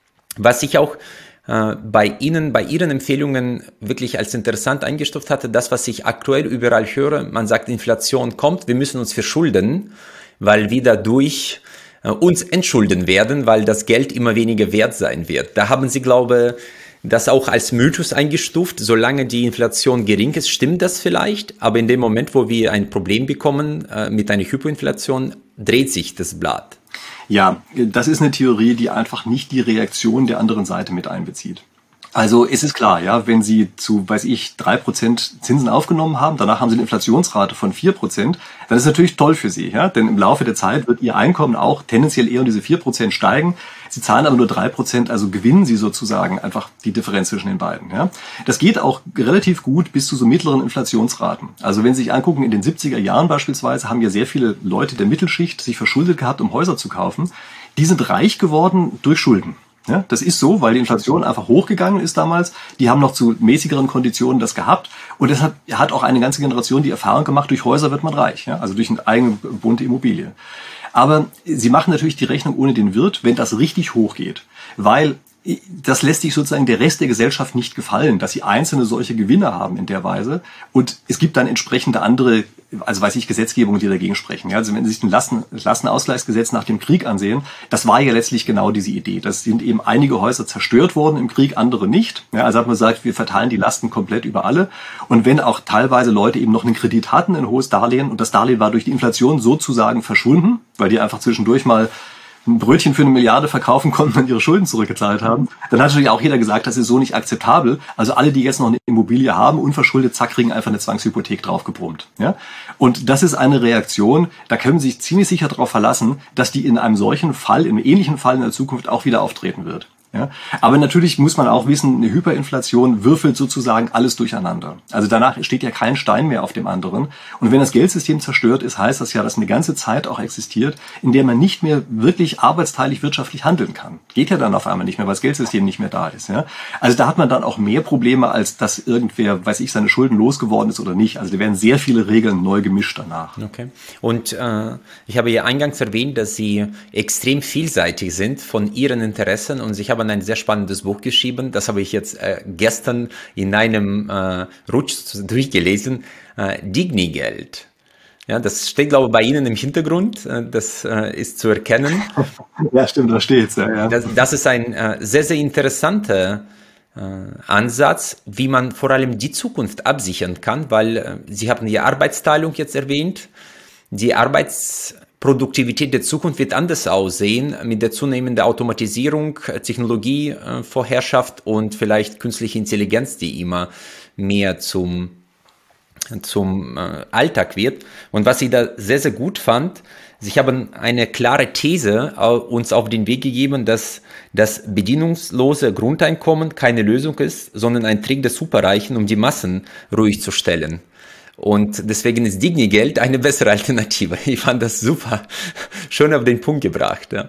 Was ich auch äh, bei Ihnen, bei Ihren Empfehlungen wirklich als interessant eingestuft hatte, das, was ich aktuell überall höre, man sagt, Inflation kommt, wir müssen uns verschulden, weil wir dadurch uns entschulden werden, weil das Geld immer weniger wert sein wird. Da haben Sie, glaube ich, das auch als Mythos eingestuft. Solange die Inflation gering ist, stimmt das vielleicht. Aber in dem Moment, wo wir ein Problem bekommen äh, mit einer Hyperinflation, dreht sich das Blatt. Ja, das ist eine Theorie, die einfach nicht die Reaktion der anderen Seite mit einbezieht. Also es ist klar, ja, wenn Sie zu, weiß ich, drei Prozent Zinsen aufgenommen haben, danach haben Sie eine Inflationsrate von vier Prozent, dann ist es natürlich toll für Sie, ja, denn im Laufe der Zeit wird Ihr Einkommen auch tendenziell eher um diese vier Prozent steigen. Sie zahlen aber nur drei Prozent, also gewinnen Sie sozusagen einfach die Differenz zwischen den beiden, ja. Das geht auch relativ gut bis zu so mittleren Inflationsraten. Also wenn Sie sich angucken, in den siebziger Jahren beispielsweise haben ja sehr viele Leute der Mittelschicht sich verschuldet gehabt, um Häuser zu kaufen. Die sind reich geworden durch Schulden. Ja, das ist so, weil die Inflation einfach hochgegangen ist damals. Die haben noch zu mäßigeren Konditionen das gehabt. Und deshalb hat auch eine ganze Generation die Erfahrung gemacht, durch Häuser wird man reich. Ja, also durch eine eigene bunte Immobilie. Aber sie machen natürlich die Rechnung ohne den Wirt, wenn das richtig hoch geht. Weil das lässt sich sozusagen der Rest der Gesellschaft nicht gefallen, dass sie einzelne solche Gewinne haben in der Weise. Und es gibt dann entsprechende andere, also weiß ich, Gesetzgebungen, die dagegen sprechen. Ja, also wenn Sie sich ein Lasten, Lastenausgleichsgesetz nach dem Krieg ansehen, das war ja letztlich genau diese Idee. Das sind eben einige Häuser zerstört worden im Krieg, andere nicht. Ja, also hat man gesagt, wir verteilen die Lasten komplett über alle. Und wenn auch teilweise Leute eben noch einen Kredit hatten, ein hohes Darlehen, und das Darlehen war durch die Inflation sozusagen verschwunden, weil die einfach zwischendurch mal ein Brötchen für eine Milliarde verkaufen konnten und ihre Schulden zurückgezahlt haben, dann hat natürlich auch jeder gesagt, das ist so nicht akzeptabel. Also alle, die jetzt noch eine Immobilie haben, unverschuldet, zack, kriegen einfach eine Zwangshypothek draufgebrummt. Ja? Und das ist eine Reaktion, da können Sie sich ziemlich sicher darauf verlassen, dass die in einem solchen Fall, in einem ähnlichen Fall in der Zukunft auch wieder auftreten wird. Ja, aber natürlich muss man auch wissen, eine Hyperinflation würfelt sozusagen alles durcheinander. Also danach steht ja kein Stein mehr auf dem anderen. Und wenn das Geldsystem zerstört ist, heißt das ja, dass eine ganze Zeit auch existiert, in der man nicht mehr wirklich arbeitsteilig wirtschaftlich handeln kann. Geht ja dann auf einmal nicht mehr, weil das Geldsystem nicht mehr da ist. Ja, also da hat man dann auch mehr Probleme, als dass irgendwer, weiß ich, seine Schulden losgeworden ist oder nicht. Also da werden sehr viele Regeln neu gemischt danach. Okay. Und äh, ich habe ja eingangs erwähnt, dass Sie extrem vielseitig sind von Ihren Interessen und ich habe ein sehr spannendes Buch geschrieben. Das habe ich jetzt äh, gestern in einem äh, Rutsch durchgelesen. Äh, Digni-Geld. Ja, das steht, glaube ich, bei Ihnen im Hintergrund. Äh, das äh, ist zu erkennen. Ja, stimmt, da steht's. Ja, ja. Das, das ist ein äh, sehr, sehr interessanter äh, Ansatz, wie man vor allem die Zukunft absichern kann, weil äh, Sie haben die Arbeitsteilung jetzt erwähnt. Die Arbeits Produktivität der Zukunft wird anders aussehen mit der zunehmenden Automatisierung, Technologievorherrschaft und vielleicht künstliche Intelligenz, die immer mehr zum zum äh, Alltag wird. Und was ich da sehr, sehr gut fand, sie haben eine klare These äh, uns auf den Weg gegeben, dass das bedingungslose Grundeinkommen keine Lösung ist, sondern ein Trick der Superreichen, um die Massen ruhig zu stellen. Und deswegen ist Digni-Geld eine bessere Alternative. Ich fand das super, schön auf den Punkt gebracht. Ja,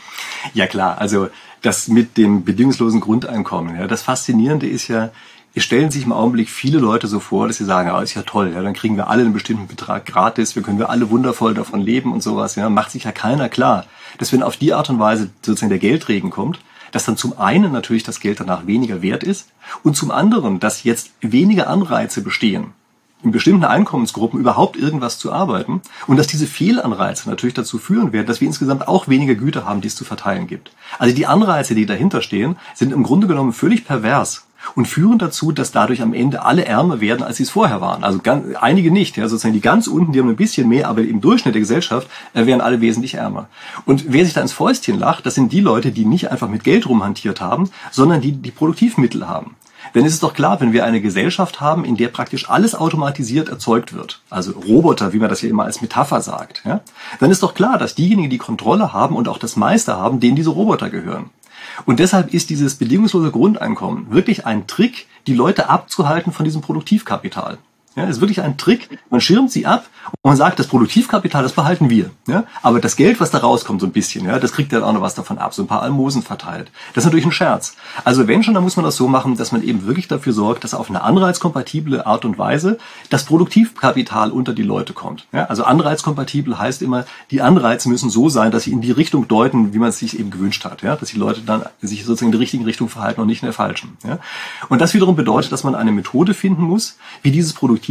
ja klar, also das mit dem bedingungslosen Grundeinkommen, ja, das Faszinierende ist ja, es stellen sich im Augenblick viele Leute so vor, dass sie sagen, ah, ist ja toll, ja, dann kriegen wir alle einen bestimmten Betrag gratis, wir können wir alle wundervoll davon leben und sowas. Ja, macht sich ja keiner klar, dass wenn auf die Art und Weise sozusagen der Geldregen kommt, dass dann zum einen natürlich das Geld danach weniger wert ist und zum anderen, dass jetzt weniger Anreize bestehen, in bestimmten Einkommensgruppen überhaupt irgendwas zu arbeiten und dass diese Fehlanreize natürlich dazu führen werden, dass wir insgesamt auch weniger Güter haben, die es zu verteilen gibt. Also die Anreize, die dahinter stehen, sind im Grunde genommen völlig pervers und führen dazu, dass dadurch am Ende alle ärmer werden, als sie es vorher waren. Also ganz, einige nicht, ja, sozusagen die ganz unten, die haben ein bisschen mehr, aber im Durchschnitt der Gesellschaft äh, wären alle wesentlich ärmer. Und wer sich da ins Fäustchen lacht, das sind die Leute, die nicht einfach mit Geld rumhantiert haben, sondern die die Produktivmittel haben. Denn es ist doch klar, wenn wir eine Gesellschaft haben, in der praktisch alles automatisiert erzeugt wird, also Roboter, wie man das ja immer als Metapher sagt, ja, dann ist doch klar, dass diejenigen, die Kontrolle haben und auch das Meiste haben, denen diese Roboter gehören. Und deshalb ist dieses bedingungslose Grundeinkommen wirklich ein Trick, die Leute abzuhalten von diesem Produktivkapital. Ja, ist wirklich ein Trick. Man schirmt sie ab und man sagt, das Produktivkapital, das behalten wir. Ja, aber das Geld, was da rauskommt, so ein bisschen, ja, das kriegt dann auch noch was davon ab, so ein paar Almosen verteilt. Das ist natürlich ein Scherz. Also wenn schon, dann muss man das so machen, dass man eben wirklich dafür sorgt, dass auf eine anreizkompatible Art und Weise das Produktivkapital unter die Leute kommt. Ja, also anreizkompatibel heißt immer, die Anreize müssen so sein, dass sie in die Richtung deuten, wie man es sich eben gewünscht hat. Ja, dass die Leute dann sich sozusagen in der richtigen Richtung verhalten und nicht in der falschen. Ja, und das wiederum bedeutet, dass man eine Methode finden muss, wie dieses Produktivkapital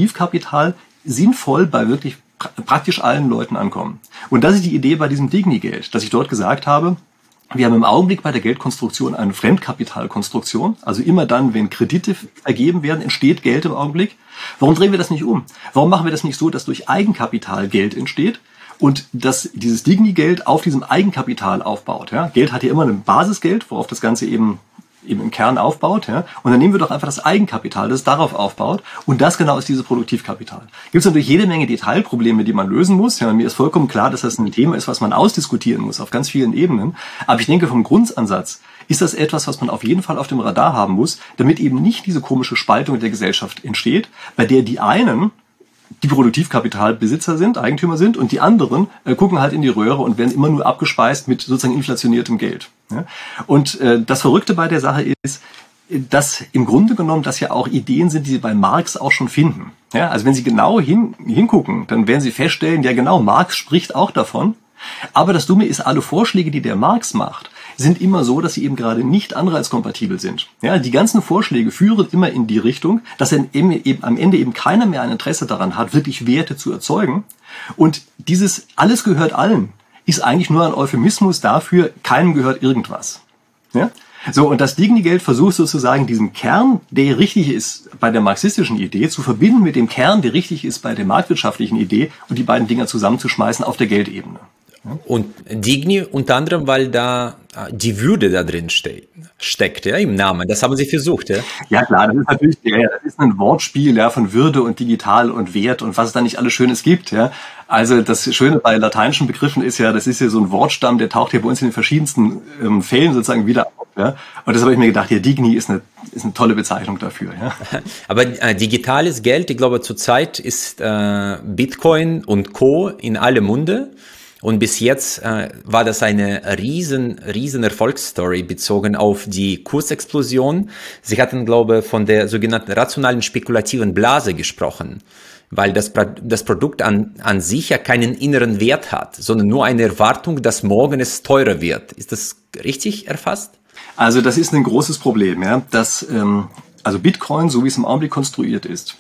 sinnvoll bei wirklich pra- praktisch allen Leuten ankommen. Und das ist die Idee bei diesem Digni-Geld, dass ich dort gesagt habe, wir haben im Augenblick bei der Geldkonstruktion eine Fremdkapitalkonstruktion. Also immer dann, wenn Kredite ergeben werden, entsteht Geld im Augenblick. Warum drehen wir das nicht um? Warum machen wir das nicht so, dass durch Eigenkapital Geld entsteht? Und dass dieses Digni-Geld auf diesem Eigenkapital aufbaut. Ja? Geld hat ja immer ein Basisgeld, worauf das Ganze eben eben im Kern aufbaut, ja, und dann nehmen wir doch einfach das Eigenkapital, das darauf aufbaut, und das genau ist dieses Produktivkapital. Gibt es natürlich jede Menge Detailprobleme, die man lösen muss. Ja, mir ist vollkommen klar, dass das ein Thema ist, was man ausdiskutieren muss auf ganz vielen Ebenen. Aber ich denke, vom Grundansatz ist das etwas, was man auf jeden Fall auf dem Radar haben muss, damit eben nicht diese komische Spaltung der Gesellschaft entsteht, bei der die einen die Produktivkapitalbesitzer sind, Eigentümer sind, und die anderen äh, gucken halt in die Röhre und werden immer nur abgespeist mit sozusagen inflationiertem Geld. Ja? Und äh, das Verrückte bei der Sache ist, dass im Grunde genommen das ja auch Ideen sind, die Sie bei Marx auch schon finden. Ja? Also wenn Sie genau hin, hingucken, dann werden Sie feststellen, ja genau, Marx spricht auch davon. Aber das Dumme ist, alle Vorschläge, die der Marx macht, sind immer so, dass sie eben gerade nicht anreizkompatibel sind. Ja, die ganzen Vorschläge führen immer in die Richtung, dass eben, eben am Ende eben keiner mehr ein Interesse daran hat, wirklich Werte zu erzeugen. Und dieses alles gehört allen ist eigentlich nur ein Euphemismus dafür, keinem gehört irgendwas. Ja? So, und das Digni-Geld versucht sozusagen diesen Kern, der richtig ist bei der marxistischen Idee, zu verbinden mit dem Kern, der richtig ist bei der marktwirtschaftlichen Idee, und die beiden Dinger zusammenzuschmeißen auf der Geldebene. Und Digni unter anderem, weil da die Würde da drin steht, steckt, ja, im Namen. Das haben Sie versucht, ja? Ja klar, das ist natürlich, ja, das ist ein Wortspiel, ja, von Würde und Digital und Wert und was es da nicht alles Schönes gibt, ja. Also das Schöne bei lateinischen Begriffen ist ja, das ist ja so ein Wortstamm, der taucht ja bei uns in den verschiedensten ähm, Fällen sozusagen wieder auf, ja. Und das habe ich mir gedacht, ja, Digni ist eine, ist eine tolle Bezeichnung dafür, ja. Aber äh, digitales Geld, ich glaube, zurzeit ist äh, Bitcoin und Co. in aller Munde. Und bis jetzt äh, war das eine riesen, riesen Erfolgsstory bezogen auf die Kursexplosion. Sie hatten, glaube ich, von der sogenannten rationalen spekulativen Blase gesprochen, weil das, das Produkt an, an sich ja keinen inneren Wert hat, sondern nur eine Erwartung, dass morgen es teurer wird. Ist das richtig erfasst? Also das ist ein großes Problem, ja. Das, ähm, also Bitcoin, so wie es im Augenblick konstruiert ist,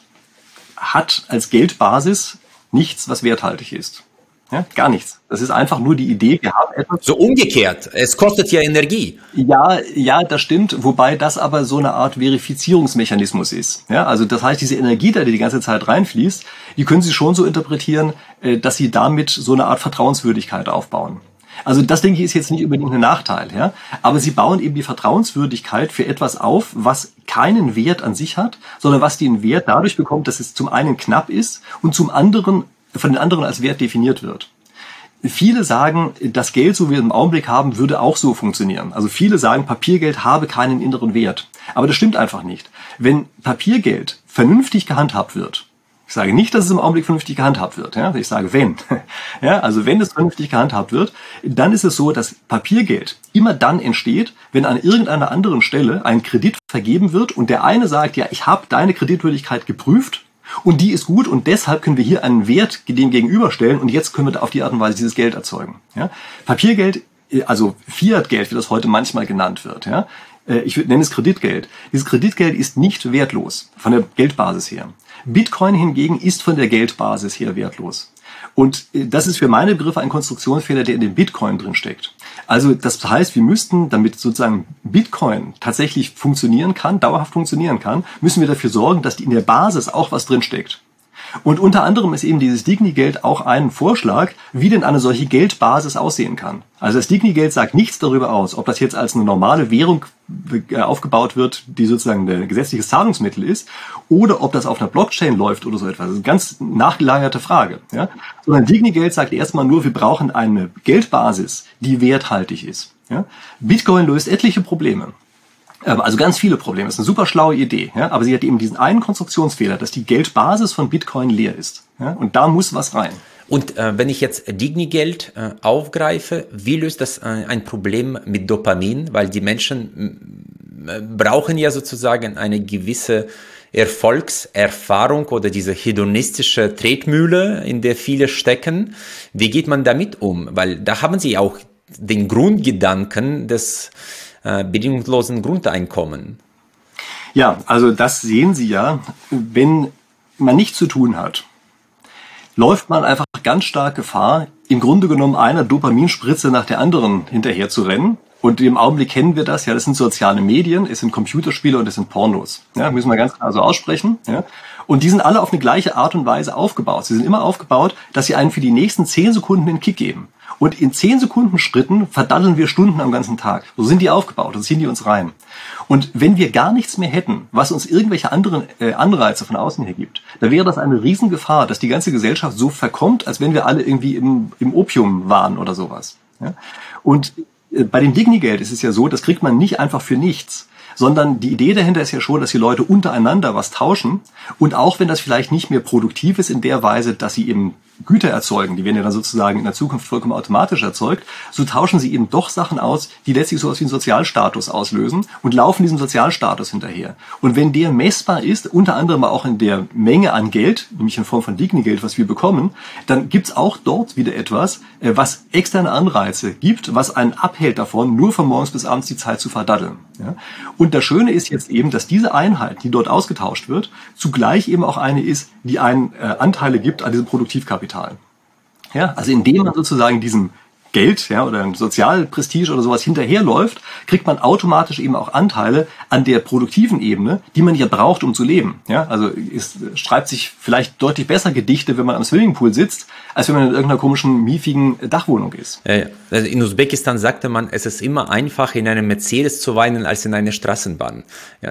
hat als Geldbasis nichts, was werthaltig ist. Ja, gar nichts. Das ist einfach nur die Idee, wir haben etwas. So umgekehrt. Es kostet ja Energie. Ja, ja, das stimmt. Wobei das aber so eine Art Verifizierungsmechanismus ist. Ja, also das heißt, diese Energie, die die ganze Zeit reinfließt, die können Sie schon so interpretieren, dass Sie damit so eine Art Vertrauenswürdigkeit aufbauen. Also das, denke ich, ist jetzt nicht unbedingt ein Nachteil, ja. Aber sie bauen eben die Vertrauenswürdigkeit für etwas auf, was keinen Wert an sich hat, sondern was den Wert dadurch bekommt, dass es zum einen knapp ist und zum anderen von den anderen als Wert definiert wird. Viele sagen, das Geld, so wie wir es im Augenblick haben, würde auch so funktionieren. Also viele sagen, Papiergeld habe keinen inneren Wert. Aber das stimmt einfach nicht. Wenn Papiergeld vernünftig gehandhabt wird, ich sage nicht, dass es im Augenblick vernünftig gehandhabt wird, ja, ich sage wenn. Ja, also wenn es vernünftig gehandhabt wird, dann ist es so, dass Papiergeld immer dann entsteht, wenn an irgendeiner anderen Stelle ein Kredit vergeben wird und der eine sagt, ja, ich habe deine Kreditwürdigkeit geprüft, und die ist gut und deshalb können wir hier einen Wert dem gegenüberstellen und jetzt können wir auf die Art und Weise dieses Geld erzeugen. Ja? Papiergeld, also Fiat-Geld, wie das heute manchmal genannt wird, ja? Ich nenne es Kreditgeld. Dieses Kreditgeld ist nicht wertlos von der Geldbasis her. Bitcoin hingegen ist von der Geldbasis her wertlos. Und das ist für meine Begriffe ein Konstruktionsfehler, der in dem Bitcoin drin steckt. Also das heißt, wir müssten, damit sozusagen Bitcoin tatsächlich funktionieren kann, dauerhaft funktionieren kann, müssen wir dafür sorgen, dass in der Basis auch was drin steckt. Und unter anderem ist eben dieses Digni-Geld auch ein Vorschlag, wie denn eine solche Geldbasis aussehen kann. Also das Digni-Geld sagt nichts darüber aus, ob das jetzt als eine normale Währung aufgebaut wird, die sozusagen ein gesetzliches Zahlungsmittel ist, oder ob das auf einer Blockchain läuft oder so etwas. Das ist eine ganz nachgelagerte Frage. Ja? Sondern Digni-Geld sagt erstmal nur, wir brauchen eine Geldbasis, die werthaltig ist. Ja? Bitcoin löst etliche Probleme. Also ganz viele Probleme. Das ist eine super schlaue Idee, ja? Aber sie hat eben diesen einen Konstruktionsfehler, dass die Geldbasis von Bitcoin leer ist. Ja? Und da muss was rein. Und äh, wenn ich jetzt Digni-Geld äh, aufgreife, wie löst das äh, ein Problem mit Dopamin? Weil die Menschen äh, brauchen ja sozusagen eine gewisse Erfolgserfahrung oder diese hedonistische Tretmühle, in der viele stecken. Wie geht man damit um? Weil da haben sie auch den Grundgedanken des äh, bedingungslosen Grundeinkommen. Ja, also das sehen Sie ja, wenn man nichts zu tun hat, läuft man einfach ganz stark Gefahr, im Grunde genommen einer Dopaminspritze nach der anderen hinterher zu rennen. Und im Augenblick kennen wir das, ja, das sind soziale Medien, es sind Computerspiele und es sind Pornos. Ja, müssen wir ganz klar so aussprechen. Ja. Und die sind alle auf eine gleiche Art und Weise aufgebaut. Sie sind immer aufgebaut, dass sie einen für die nächsten zehn Sekunden den Kick geben. Und in zehn Sekunden Schritten verdaddeln wir Stunden am ganzen Tag. So sind die aufgebaut, so ziehen die uns rein. Und wenn wir gar nichts mehr hätten, was uns irgendwelche anderen äh, Anreize von außen her gibt, dann wäre das eine Riesengefahr, dass die ganze Gesellschaft so verkommt, als wenn wir alle irgendwie im, im Opium waren oder sowas. Ja? Und äh, bei dem Digni-Geld ist es ja so, das kriegt man nicht einfach für nichts, sondern die Idee dahinter ist ja schon, dass die Leute untereinander was tauschen und auch wenn das vielleicht nicht mehr produktiv ist in der Weise, dass sie eben Güter erzeugen, die werden ja dann sozusagen in der Zukunft vollkommen automatisch erzeugt, so tauschen sie eben doch Sachen aus, die letztlich so etwas wie einen Sozialstatus auslösen und laufen diesem Sozialstatus hinterher. Und wenn der messbar ist, unter anderem auch in der Menge an Geld, nämlich in Form von Digni-Geld, was wir bekommen, dann gibt's auch dort wieder etwas, was externe Anreize gibt, was einen abhält davon, nur von morgens bis abends die Zeit zu verdaddeln. Ja? Und das Schöne ist jetzt eben, dass diese Einheit, die dort ausgetauscht wird, zugleich eben auch eine ist, die einen äh, Anteile gibt an diesem Produktivkapital. Ja, also indem man sozusagen diesem Geld, ja, oder Sozialprestige oder sowas hinterherläuft, kriegt man automatisch eben auch Anteile an der produktiven Ebene, die man ja braucht, um zu leben. Ja, also es schreibt sich vielleicht deutlich besser Gedichte, wenn man am Swimmingpool sitzt, als wenn man in irgendeiner komischen, miefigen Dachwohnung ist. Ja, ja. Also in Usbekistan sagte man, es ist immer einfacher, in einem Mercedes zu weinen, als in einer Straßenbahn. Ja.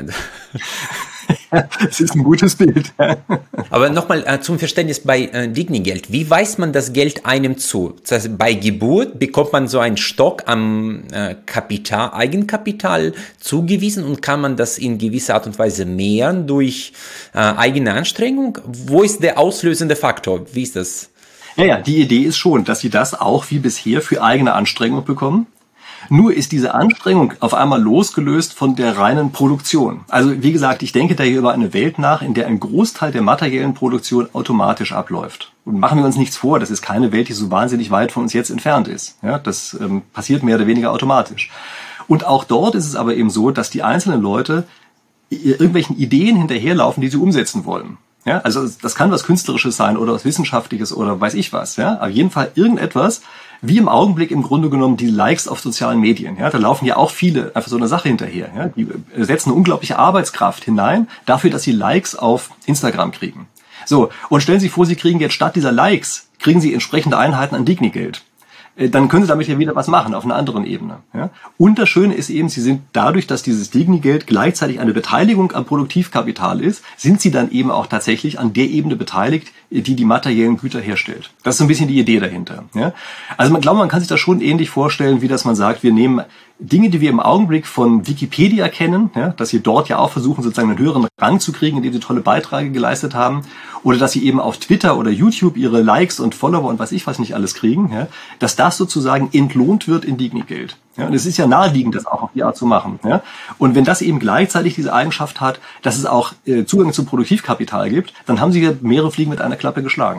Das ist ein gutes Bild. Aber nochmal äh, zum Verständnis bei äh, Digni-Geld. Wie weist man das Geld einem zu? Das heißt, bei Geburt bekommt man so einen Stock am äh, Kapital, Eigenkapital zugewiesen und kann man das in gewisser Art und Weise mehren durch äh, eigene Anstrengung? Wo ist der auslösende Faktor? Wie ist das? Ja, ja, die Idee ist schon, dass sie das auch wie bisher für eigene Anstrengung bekommen. Nur ist diese Anstrengung auf einmal losgelöst von der reinen Produktion. Also wie gesagt, ich denke da hier über eine Welt nach, in der ein Großteil der materiellen Produktion automatisch abläuft. Und machen wir uns nichts vor, das ist keine Welt, die so wahnsinnig weit von uns jetzt entfernt ist. Ja, das ähm, passiert mehr oder weniger automatisch. Und auch dort ist es aber eben so, dass die einzelnen Leute irgendwelchen Ideen hinterherlaufen, die sie umsetzen wollen. Ja, also das kann was Künstlerisches sein oder was Wissenschaftliches oder weiß ich was. Ja, auf jeden Fall irgendetwas, wie im Augenblick im Grunde genommen die Likes auf sozialen Medien. Ja, da laufen ja auch viele einfach so eine Sache hinterher. Ja, die setzen eine unglaubliche Arbeitskraft hinein dafür, dass sie Likes auf Instagram kriegen. So, und stellen Sie sich vor, Sie kriegen jetzt statt dieser Likes, kriegen Sie entsprechende Einheiten an Digni-Geld. dann können sie damit ja wieder was machen auf einer anderen Ebene. Ja? Und das Schöne ist eben, sie sind dadurch, dass dieses Digni-Geld gleichzeitig eine Beteiligung am Produktivkapital ist, sind sie dann eben auch tatsächlich an der Ebene beteiligt, die die materiellen Güter herstellt. Das ist so ein bisschen die Idee dahinter. Ja? Also man glaubt, man kann sich das schon ähnlich vorstellen, wie dass man sagt, wir nehmen Dinge, die wir im Augenblick von Wikipedia kennen, ja, dass sie dort ja auch versuchen, sozusagen einen höheren Rang zu kriegen, indem sie tolle Beiträge geleistet haben, oder dass sie eben auf Twitter oder YouTube ihre Likes und Follower und weiß ich was nicht alles kriegen, ja, dass das sozusagen entlohnt wird in Digni-Geld. Ja, und es ist ja naheliegend, das auch auf die Art zu machen. Ja. Und wenn das eben gleichzeitig diese Eigenschaft hat, dass es auch äh, Zugang zu Produktivkapital gibt, dann haben sie ja mehrere Fliegen mit einer Klappe geschlagen.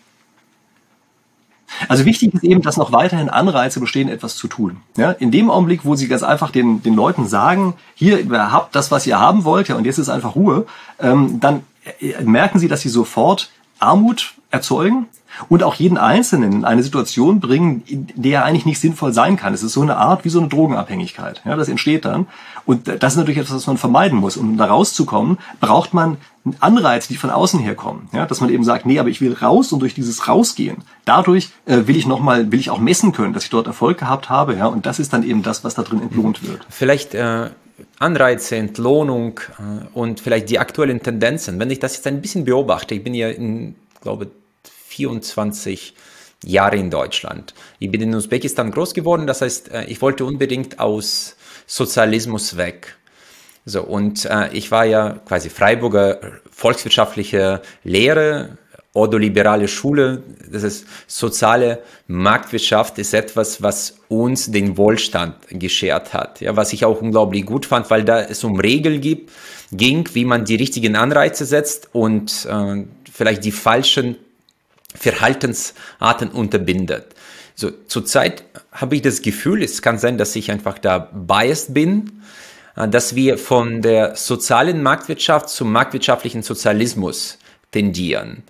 Also wichtig ist eben, dass noch weiterhin Anreize bestehen, etwas zu tun. Ja, in dem Augenblick, wo sie ganz einfach den, den Leuten sagen, hier, ihr habt das, was ihr haben wollt, ja, und jetzt ist einfach Ruhe, ähm, dann merken sie, dass sie sofort Armut erzeugen und auch jeden Einzelnen in eine Situation bringen, in der er eigentlich nicht sinnvoll sein kann. Es ist so eine Art wie so eine Drogenabhängigkeit. Ja, das entsteht dann. Und das ist natürlich etwas, was man vermeiden muss. Um da rauszukommen, braucht man Anreize, die von außen herkommen. Ja, dass man eben sagt, nee, aber ich will raus, und durch dieses Rausgehen, dadurch äh, will ich noch mal, will ich auch messen können, dass ich dort Erfolg gehabt habe. Ja, und das ist dann eben das, was da drin entlohnt wird. Vielleicht äh, Anreize, Entlohnung äh, und vielleicht die aktuellen Tendenzen. Wenn ich das jetzt ein bisschen beobachte, ich bin ja in, glaube vierundzwanzig Jahre in Deutschland. Ich bin in Usbekistan groß geworden, das heißt, ich wollte unbedingt aus Sozialismus weg. So, und äh, ich war ja quasi Freiburger volkswirtschaftliche Lehre, ordoliberale Schule. Das ist soziale Marktwirtschaft ist etwas, was uns den Wohlstand geschert hat. Ja, was ich auch unglaublich gut fand, weil da es um Regeln gibt, ging, wie man die richtigen Anreize setzt und äh, vielleicht die falschen Verhaltensarten unterbindet. So, zurzeit habe ich das Gefühl, es kann sein, dass ich einfach da biased bin, dass wir von der sozialen Marktwirtschaft zum marktwirtschaftlichen Sozialismus tendieren.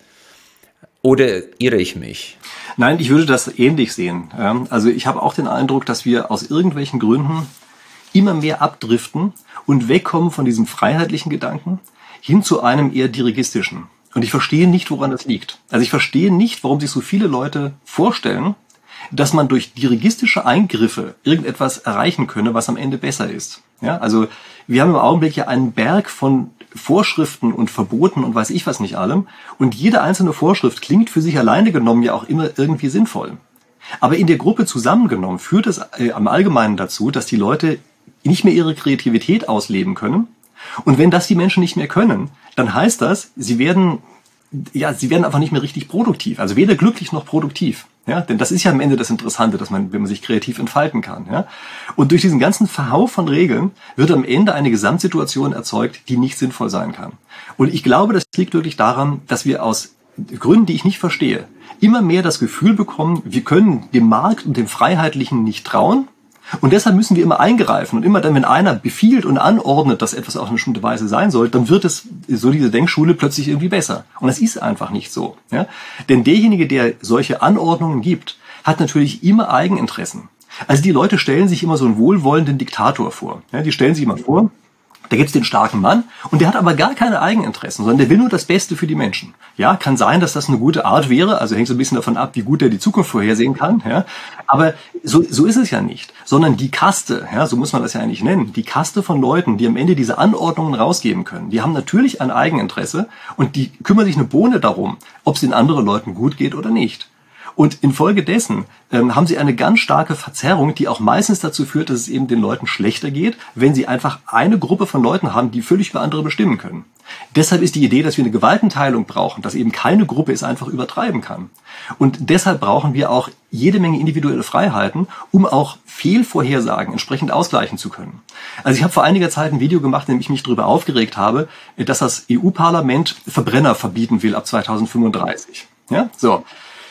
Oder irre ich mich? Nein, ich würde das ähnlich sehen. Also ich habe auch den Eindruck, dass wir aus irgendwelchen Gründen immer mehr abdriften und wegkommen von diesem freiheitlichen Gedanken hin zu einem eher dirigistischen. Und ich verstehe nicht, woran das liegt. Also ich verstehe nicht, warum sich so viele Leute vorstellen, dass man durch dirigistische Eingriffe irgendetwas erreichen könne, was am Ende besser ist. Ja, also wir haben im Augenblick ja einen Berg von Vorschriften und Verboten und weiß ich was nicht allem. Und jede einzelne Vorschrift klingt für sich alleine genommen ja auch immer irgendwie sinnvoll. Aber in der Gruppe zusammengenommen führt es äh, am Allgemeinen dazu, dass die Leute nicht mehr ihre Kreativität ausleben können. Und wenn das die Menschen nicht mehr können, dann heißt das, sie werden, ja, sie werden einfach nicht mehr richtig produktiv. Also weder glücklich noch produktiv. Ja, denn das ist ja am Ende das Interessante, dass man, wenn man sich kreativ entfalten kann. Ja, und durch diesen ganzen Verhau von Regeln wird am Ende eine Gesamtsituation erzeugt, die nicht sinnvoll sein kann. Und ich glaube, das liegt wirklich daran, dass wir aus Gründen, die ich nicht verstehe, immer mehr das Gefühl bekommen, wir können dem Markt und dem Freiheitlichen nicht trauen. Und deshalb müssen wir immer eingreifen. Und immer dann, wenn einer befiehlt und anordnet, dass etwas auf eine bestimmte Weise sein soll, dann wird es, so diese Denkschule, plötzlich irgendwie besser. Und das ist einfach nicht so. Ja? Denn derjenige, der solche Anordnungen gibt, hat natürlich immer Eigeninteressen. Also die Leute stellen sich immer so einen wohlwollenden Diktator vor. Ja? Die stellen sich immer vor, da gibt's den starken Mann und der hat aber gar keine Eigeninteressen, sondern der will nur das Beste für die Menschen. Ja, kann sein, dass das eine gute Art wäre, also hängt so ein bisschen davon ab, wie gut er die Zukunft vorhersehen kann. Ja, aber so, so ist es ja nicht, sondern die Kaste, ja, so muss man das ja eigentlich nennen, die Kaste von Leuten, die am Ende diese Anordnungen rausgeben können, die haben natürlich ein Eigeninteresse und die kümmern sich eine Bohne darum, ob es den anderen Leuten gut geht oder nicht. Und infolgedessen ähm, haben sie eine ganz starke Verzerrung, die auch meistens dazu führt, dass es eben den Leuten schlechter geht, wenn sie einfach eine Gruppe von Leuten haben, die völlig über andere bestimmen können. Deshalb ist die Idee, dass wir eine Gewaltenteilung brauchen, dass eben keine Gruppe es einfach übertreiben kann. Und deshalb brauchen wir auch jede Menge individuelle Freiheiten, um auch Fehlvorhersagen entsprechend ausgleichen zu können. Also ich habe vor einiger Zeit ein Video gemacht, in dem ich mich darüber aufgeregt habe, dass das E U-Parlament Verbrenner verbieten will ab zweitausendfünfunddreißig. Ja, so.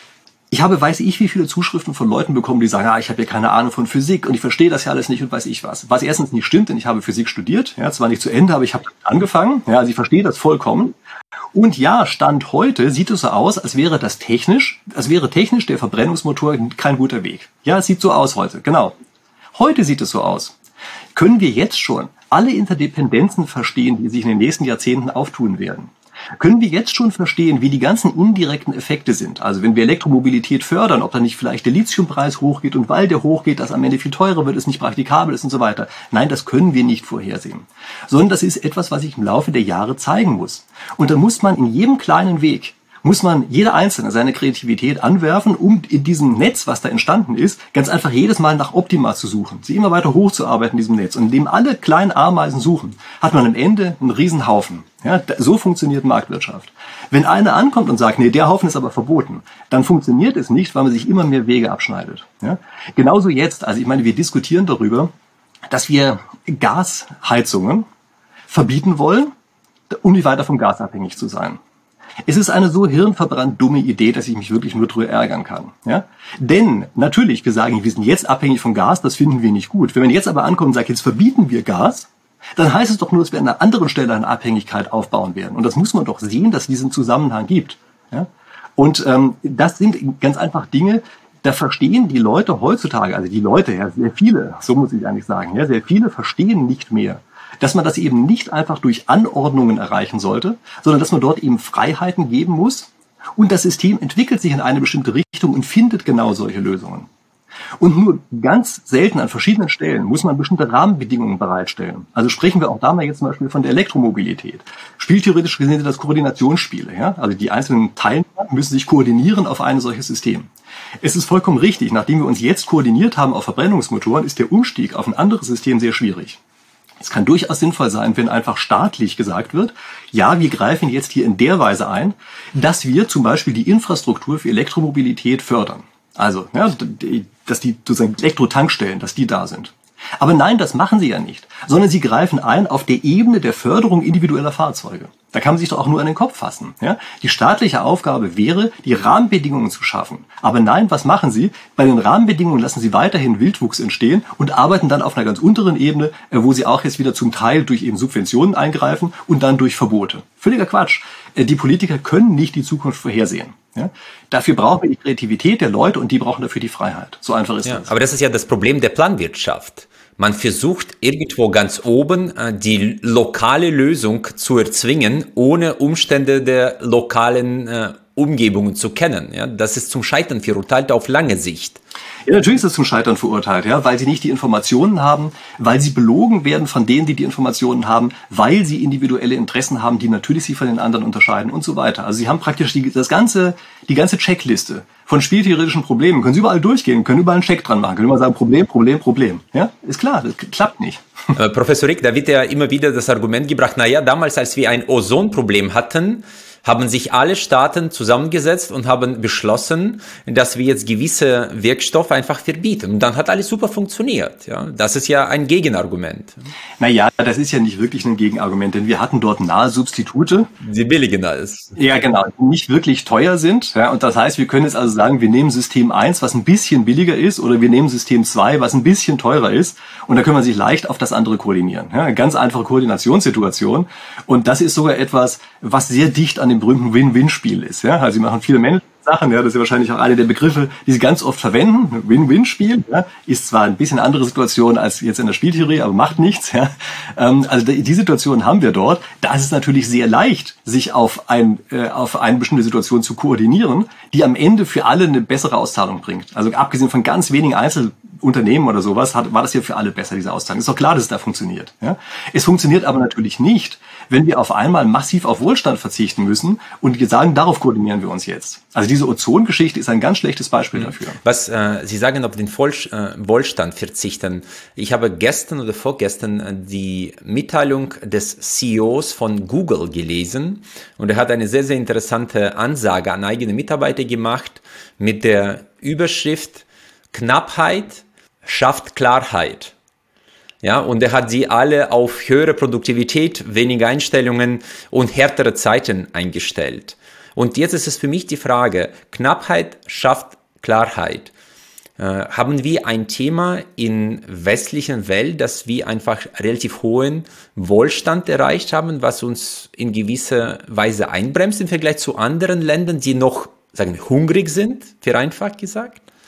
Ich habe, weiß ich, wie viele Zuschriften von Leuten bekommen, die sagen, ah, ich habe ja keine Ahnung von Physik und ich verstehe das ja alles nicht und weiß ich was. Was erstens nicht stimmt, denn ich habe Physik studiert, ja, zwar nicht zu Ende, aber ich habe angefangen, ja, also ich verstehe das vollkommen. Und ja, Stand heute sieht es so aus, als wäre das technisch, als wäre technisch der Verbrennungsmotor kein guter Weg. Ja, es sieht so aus heute, genau. Heute sieht es so aus. Können wir jetzt schon alle Interdependenzen verstehen, die sich in den nächsten Jahrzehnten auftun werden? Können wir jetzt schon verstehen, wie die ganzen indirekten Effekte sind? Also wenn wir Elektromobilität fördern, ob dann nicht vielleicht der Lithiumpreis hochgeht und weil der hochgeht, das am Ende viel teurer wird, es nicht praktikabel ist und so weiter. Nein, das können wir nicht vorhersehen. Sondern das ist etwas, was sich im Laufe der Jahre zeigen muss. Und dann muss man in jedem kleinen Weg muss man jeder Einzelne seine Kreativität anwerfen, um in diesem Netz, was da entstanden ist, ganz einfach jedes Mal nach Optima zu suchen, sie immer weiter hochzuarbeiten in diesem Netz. Und indem alle kleinen Ameisen suchen, hat man am Ende einen riesen Haufen. Ja, so funktioniert Marktwirtschaft. Wenn einer ankommt und sagt, nee, der Haufen ist aber verboten, dann funktioniert es nicht, weil man sich immer mehr Wege abschneidet. Ja? Genauso jetzt, also ich meine, wir diskutieren darüber, dass wir Gasheizungen verbieten wollen, um nicht weiter vom Gas abhängig zu sein. Es ist eine so hirnverbrannt dumme Idee, dass ich mich wirklich nur drüber ärgern kann. Ja? Denn natürlich, wir sagen, wir sind jetzt abhängig vom Gas, das finden wir nicht gut. Wenn man jetzt aber ankommt und sagt, jetzt verbieten wir Gas, dann heißt es doch nur, dass wir an einer anderen Stelle eine Abhängigkeit aufbauen werden. Und das muss man doch sehen, dass es diesen Zusammenhang gibt. Ja? Und ähm, das sind ganz einfach Dinge, da verstehen die Leute heutzutage, also die Leute, ja, sehr viele, so muss ich eigentlich sagen, ja, sehr viele verstehen nicht mehr, dass man das eben nicht einfach durch Anordnungen erreichen sollte, sondern dass man dort eben Freiheiten geben muss und das System entwickelt sich in eine bestimmte Richtung und findet genau solche Lösungen. Und nur ganz selten an verschiedenen Stellen muss man bestimmte Rahmenbedingungen bereitstellen. Also sprechen wir auch da mal jetzt zum Beispiel von der Elektromobilität. Spieltheoretisch gesehen sind das Koordinationsspiele. Ja? Also die einzelnen Teilnehmer müssen sich koordinieren auf ein solches System. Es ist vollkommen richtig, nachdem wir uns jetzt koordiniert haben auf Verbrennungsmotoren, ist der Umstieg auf ein anderes System sehr schwierig. Es kann durchaus sinnvoll sein, wenn einfach staatlich gesagt wird, ja, wir greifen jetzt hier in der Weise ein, dass wir zum Beispiel die Infrastruktur für Elektromobilität fördern. Also, ja, dass die sozusagen Elektrotankstellen, dass die da sind. Aber nein, das machen sie ja nicht, sondern sie greifen ein auf der Ebene der Förderung individueller Fahrzeuge. Da kann man sich doch auch nur an den Kopf fassen. Ja? Die staatliche Aufgabe wäre, die Rahmenbedingungen zu schaffen. Aber nein, was machen sie? Bei den Rahmenbedingungen lassen sie weiterhin Wildwuchs entstehen und arbeiten dann auf einer ganz unteren Ebene, wo sie auch jetzt wieder zum Teil durch eben Subventionen eingreifen und dann durch Verbote. Völliger Quatsch. Die Politiker können nicht die Zukunft vorhersehen. Ja? Dafür brauchen wir die Kreativität der Leute und die brauchen dafür die Freiheit. So einfach ist ja, das. Aber das ist ja das Problem der Planwirtschaft. Man versucht irgendwo ganz oben die lokale Lösung zu erzwingen, ohne Umstände der lokalen äh, Umgebungen zu kennen. Ja, das ist zum Scheitern verurteilt auf lange Sicht. Ja, natürlich ist es zum Scheitern verurteilt, ja, weil sie nicht die Informationen haben, weil sie belogen werden von denen, die die Informationen haben, weil sie individuelle Interessen haben, die natürlich sie von den anderen unterscheiden und so weiter. Also sie haben praktisch die, das ganze, die ganze Checkliste von spieltheoretischen Problemen, können sie überall durchgehen, können überall einen Check dran machen, können immer sagen, Problem, Problem, Problem. Ja, ist klar, das klappt nicht. Äh, Professor Rick, da wird ja immer wieder das Argument gebracht, naja, damals, als wir ein Ozonproblem hatten, haben sich alle Staaten zusammengesetzt und haben beschlossen, dass wir jetzt gewisse Wirkstoffe einfach verbieten. Und dann hat alles super funktioniert. Ja, das ist ja ein Gegenargument. Naja, das ist ja nicht wirklich ein Gegenargument, denn wir hatten dort nahe Substitute. Die billigen alles. Ja, genau, die nicht wirklich teuer sind. Ja, und das heißt, wir können jetzt also sagen, wir nehmen System eins, was ein bisschen billiger ist, oder wir nehmen System zwei, was ein bisschen teurer ist. Und da kann man sich leicht auf das andere koordinieren. Ja, eine ganz einfache Koordinationssituation. Und das ist sogar etwas, was sehr dicht an dem berühmten Win-Win-Spiel ist. Ja? Also sie machen viele Menschen Sachen, ja, das ist ja wahrscheinlich auch eine der Begriffe, die sie ganz oft verwenden. Win-Win-Spiel, ja, ist zwar ein bisschen andere Situation als jetzt in der Spieltheorie, aber macht nichts. Ja. Ähm, also die Situation haben wir dort. Da ist es natürlich sehr leicht, sich auf, ein, äh, auf eine bestimmte Situation zu koordinieren, die am Ende für alle eine bessere Auszahlung bringt. Also abgesehen von ganz wenigen Einzelunternehmen oder sowas, hat, war das ja für alle besser, diese Auszahlung. Ist doch klar, dass es da funktioniert. Ja. Es funktioniert aber natürlich nicht, wenn wir auf einmal massiv auf Wohlstand verzichten müssen und wir sagen, darauf koordinieren wir uns jetzt. Also diese Ozongeschichte ist ein ganz schlechtes Beispiel dafür. Was äh, Sie sagen, auf den Voll, äh, Wohlstand verzichten. Ich habe gestern oder vorgestern äh, die Mitteilung des C E Os von Google gelesen und er hat eine sehr, sehr interessante Ansage an eigene Mitarbeiter gemacht mit der Überschrift Knappheit schafft Klarheit. Ja, und er hat sie alle auf höhere Produktivität, weniger Einstellungen und härtere Zeiten eingestellt. Und jetzt ist es für mich die Frage, Knappheit schafft Klarheit. Äh, haben wir ein Thema in westlichen Welt, dass wir einfach relativ hohen Wohlstand erreicht haben, was uns in gewisser Weise einbremst im Vergleich zu anderen Ländern, die noch, sagen wir, hungrig sind, vereinfacht gesagt?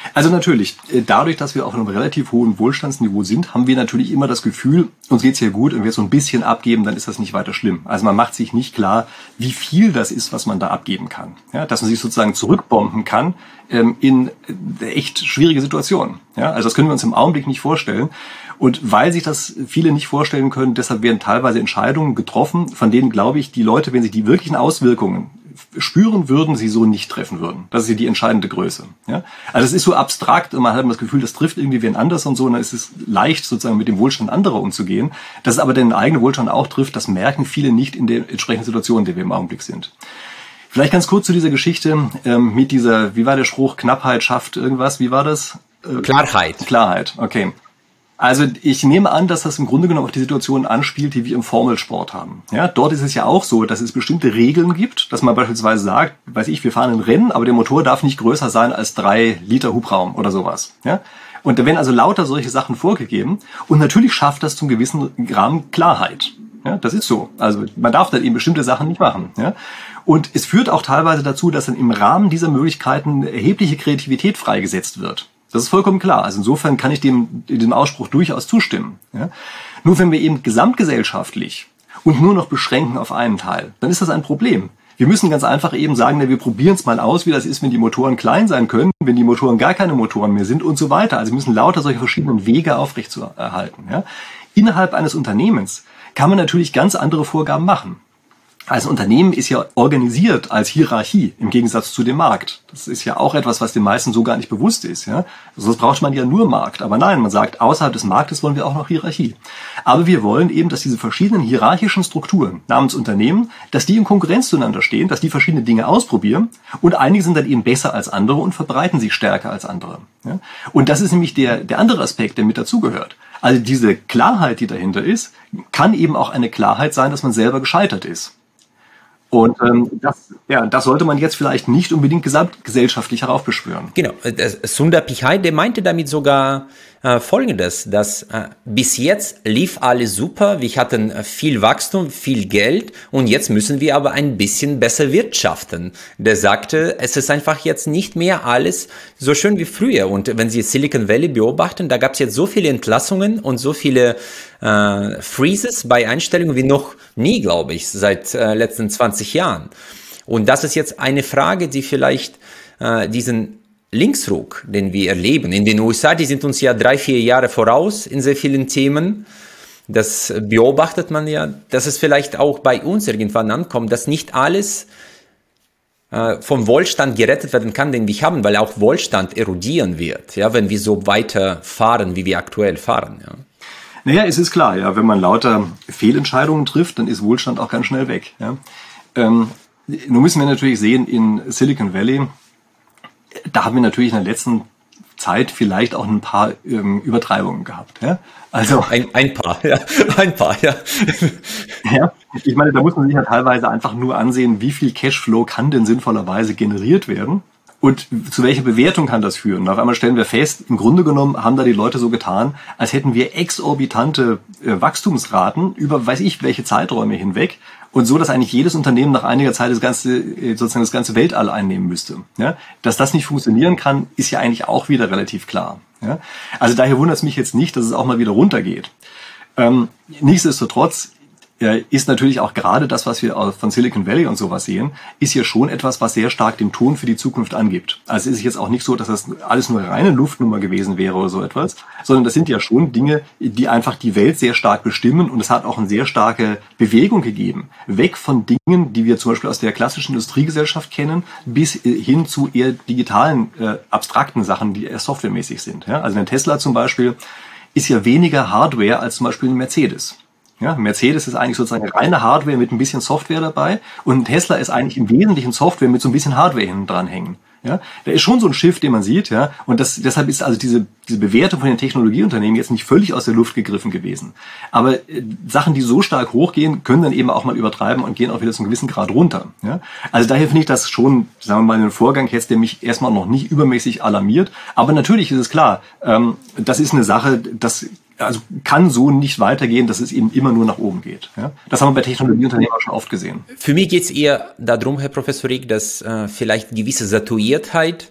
Also natürlich, dadurch, dass wir auf einem relativ hohen Wohlstandsniveau sind, haben wir natürlich immer das Gefühl, uns geht's hier gut und wir so ein bisschen abgeben, dann ist das nicht weiter schlimm. Also man macht sich nicht klar, wie viel das ist, was man da abgeben kann. Ja, dass man sich sozusagen zurückbomben kann ähm, in echt schwierige Situationen. Ja, also das können wir uns im Augenblick nicht vorstellen. Und weil sich das viele nicht vorstellen können, deshalb werden teilweise Entscheidungen getroffen, von denen, glaube ich, die Leute, wenn sie die wirklichen Auswirkungen spüren würden, sie so nicht treffen würden. Das ist ja die entscheidende Größe. Ja? Also es ist so abstrakt und man hat immer das Gefühl, das trifft irgendwie wen anders und so, und dann ist es leicht, sozusagen mit dem Wohlstand anderer umzugehen. Dass es aber den eigenen Wohlstand auch trifft, das merken viele nicht in der entsprechenden Situation, in der wir im Augenblick sind. Vielleicht ganz kurz zu dieser Geschichte ähm, mit dieser, wie war der Spruch, Knappheit schafft irgendwas, wie war das? Äh, Klarheit. Klarheit, okay. Also ich nehme an, dass das im Grunde genommen auf die Situation anspielt, die wir im Formelsport haben. Ja, dort ist es ja auch so, dass es bestimmte Regeln gibt, dass man beispielsweise sagt, weiß ich, wir fahren ein Rennen, aber der Motor darf nicht größer sein als drei Liter Hubraum oder sowas. Ja, und da werden also lauter solche Sachen vorgegeben und natürlich schafft das zum gewissen Rahmen Klarheit. Ja, das ist so. Also man darf dann eben bestimmte Sachen nicht machen. Ja, und es führt auch teilweise dazu, dass dann im Rahmen dieser Möglichkeiten erhebliche Kreativität freigesetzt wird. Das ist vollkommen klar. Also insofern kann ich dem, dem Ausspruch durchaus zustimmen. Ja? Nur wenn wir eben gesamtgesellschaftlich und nur noch beschränken auf einen Teil, dann ist das ein Problem. Wir müssen ganz einfach eben sagen, na, wir probieren es mal aus, wie das ist, wenn die Motoren klein sein können, wenn die Motoren gar keine Motoren mehr sind und so weiter. Also wir müssen lauter solche verschiedenen Wege aufrechtzuerhalten. Ja? Innerhalb eines Unternehmens kann man natürlich ganz andere Vorgaben machen. Also ein Unternehmen ist ja organisiert als Hierarchie im Gegensatz zu dem Markt. Das ist ja auch etwas, was den meisten so gar nicht bewusst ist. Ja? Sonst braucht man ja nur Markt. Aber nein, man sagt, außerhalb des Marktes wollen wir auch noch Hierarchie. Aber wir wollen eben, dass diese verschiedenen hierarchischen Strukturen namens Unternehmen, dass die in Konkurrenz zueinander stehen, dass die verschiedene Dinge ausprobieren und einige sind dann eben besser als andere und verbreiten sich stärker als andere. Ja? Und das ist nämlich der, der andere Aspekt, der mit dazugehört. Also diese Klarheit, die dahinter ist, kann eben auch eine Klarheit sein, dass man selber gescheitert ist. Und ähm, das, ja, das sollte man jetzt vielleicht nicht unbedingt gesamtgesellschaftlich heraufbeschwören. Genau, Sundar Pichai, der meinte damit sogar äh, Folgendes, dass äh, bis jetzt lief alles super, wir hatten viel Wachstum, viel Geld und jetzt müssen wir aber ein bisschen besser wirtschaften. Der sagte, es ist einfach jetzt nicht mehr alles so schön wie früher. Und wenn Sie Silicon Valley beobachten, da gab es jetzt so viele Entlassungen und so viele äh, Freezes bei Einstellungen wie noch nie, glaube ich, seit äh, letzten zwanzig Jahren. Und das ist jetzt eine Frage, die vielleicht äh, diesen Linksruck, den wir erleben in den U S A, die sind uns ja drei, vier Jahre voraus in sehr vielen Themen. Das beobachtet man ja, dass es vielleicht auch bei uns irgendwann ankommt, dass nicht alles äh, vom Wohlstand gerettet werden kann, den wir haben, weil auch Wohlstand erodieren wird, ja, wenn wir so weiter fahren, wie wir aktuell fahren. Ja. Naja, es ist klar, ja, wenn man lauter Fehlentscheidungen trifft, dann ist Wohlstand auch ganz schnell weg. Ja. Ähm, nun müssen wir natürlich sehen, in Silicon Valley, da haben wir natürlich in der letzten Zeit vielleicht auch ein paar ähm, Übertreibungen gehabt. Ja. Also ein, ein paar, ja, ein paar, ja. Ja, ich meine, da muss man sich ja teilweise einfach nur ansehen, wie viel Cashflow kann denn sinnvollerweise generiert werden. Und zu welcher Bewertung kann das führen? Und auf einmal stellen wir fest, im Grunde genommen haben da die Leute so getan, als hätten wir exorbitante äh, Wachstumsraten über weiß ich welche Zeiträume hinweg und so, dass eigentlich jedes Unternehmen nach einiger Zeit das ganze äh, sozusagen das ganze Weltall einnehmen müsste. Ja? Dass das nicht funktionieren kann, ist ja eigentlich auch wieder relativ klar. Ja? Also daher wundert es mich jetzt nicht, dass es auch mal wieder runtergeht. Ähm, nichtsdestotrotz ist natürlich auch gerade das, was wir von Silicon Valley und sowas sehen, ist hier schon etwas, was sehr stark den Ton für die Zukunft angibt. Also es ist jetzt auch nicht so, dass das alles nur reine Luftnummer gewesen wäre oder so etwas, sondern das sind ja schon Dinge, die einfach die Welt sehr stark bestimmen und es hat auch eine sehr starke Bewegung gegeben. Weg von Dingen, die wir zum Beispiel aus der klassischen Industriegesellschaft kennen, bis hin zu eher digitalen, äh, abstrakten Sachen, die eher softwaremäßig sind. Ja? Also ein Tesla zum Beispiel ist ja weniger Hardware als zum Beispiel ein Mercedes. Ja, Mercedes ist eigentlich sozusagen reine Hardware mit ein bisschen Software dabei und Tesla ist eigentlich im Wesentlichen Software mit so ein bisschen Hardware hinten dran hängen. Ja, da ist schon so ein Shift, den man sieht, ja, und das, deshalb ist also diese, diese Bewertung von den Technologieunternehmen jetzt nicht völlig aus der Luft gegriffen gewesen. Aber äh, Sachen, die so stark hochgehen, können dann eben auch mal übertreiben und gehen auch wieder zu einem gewissen Grad runter. Ja, also daher finde ich das schon, sagen wir mal, einen Vorgang jetzt, der mich erstmal noch nicht übermäßig alarmiert. Aber natürlich ist es klar, ähm, das ist eine Sache, das also kann so nicht weitergehen, dass es eben immer nur nach oben geht. Ja? Das haben wir bei Technologieunternehmen auch schon oft gesehen. Für mich geht es eher darum, Herr Professor Rieck, dass äh, vielleicht gewisse Saturiertheit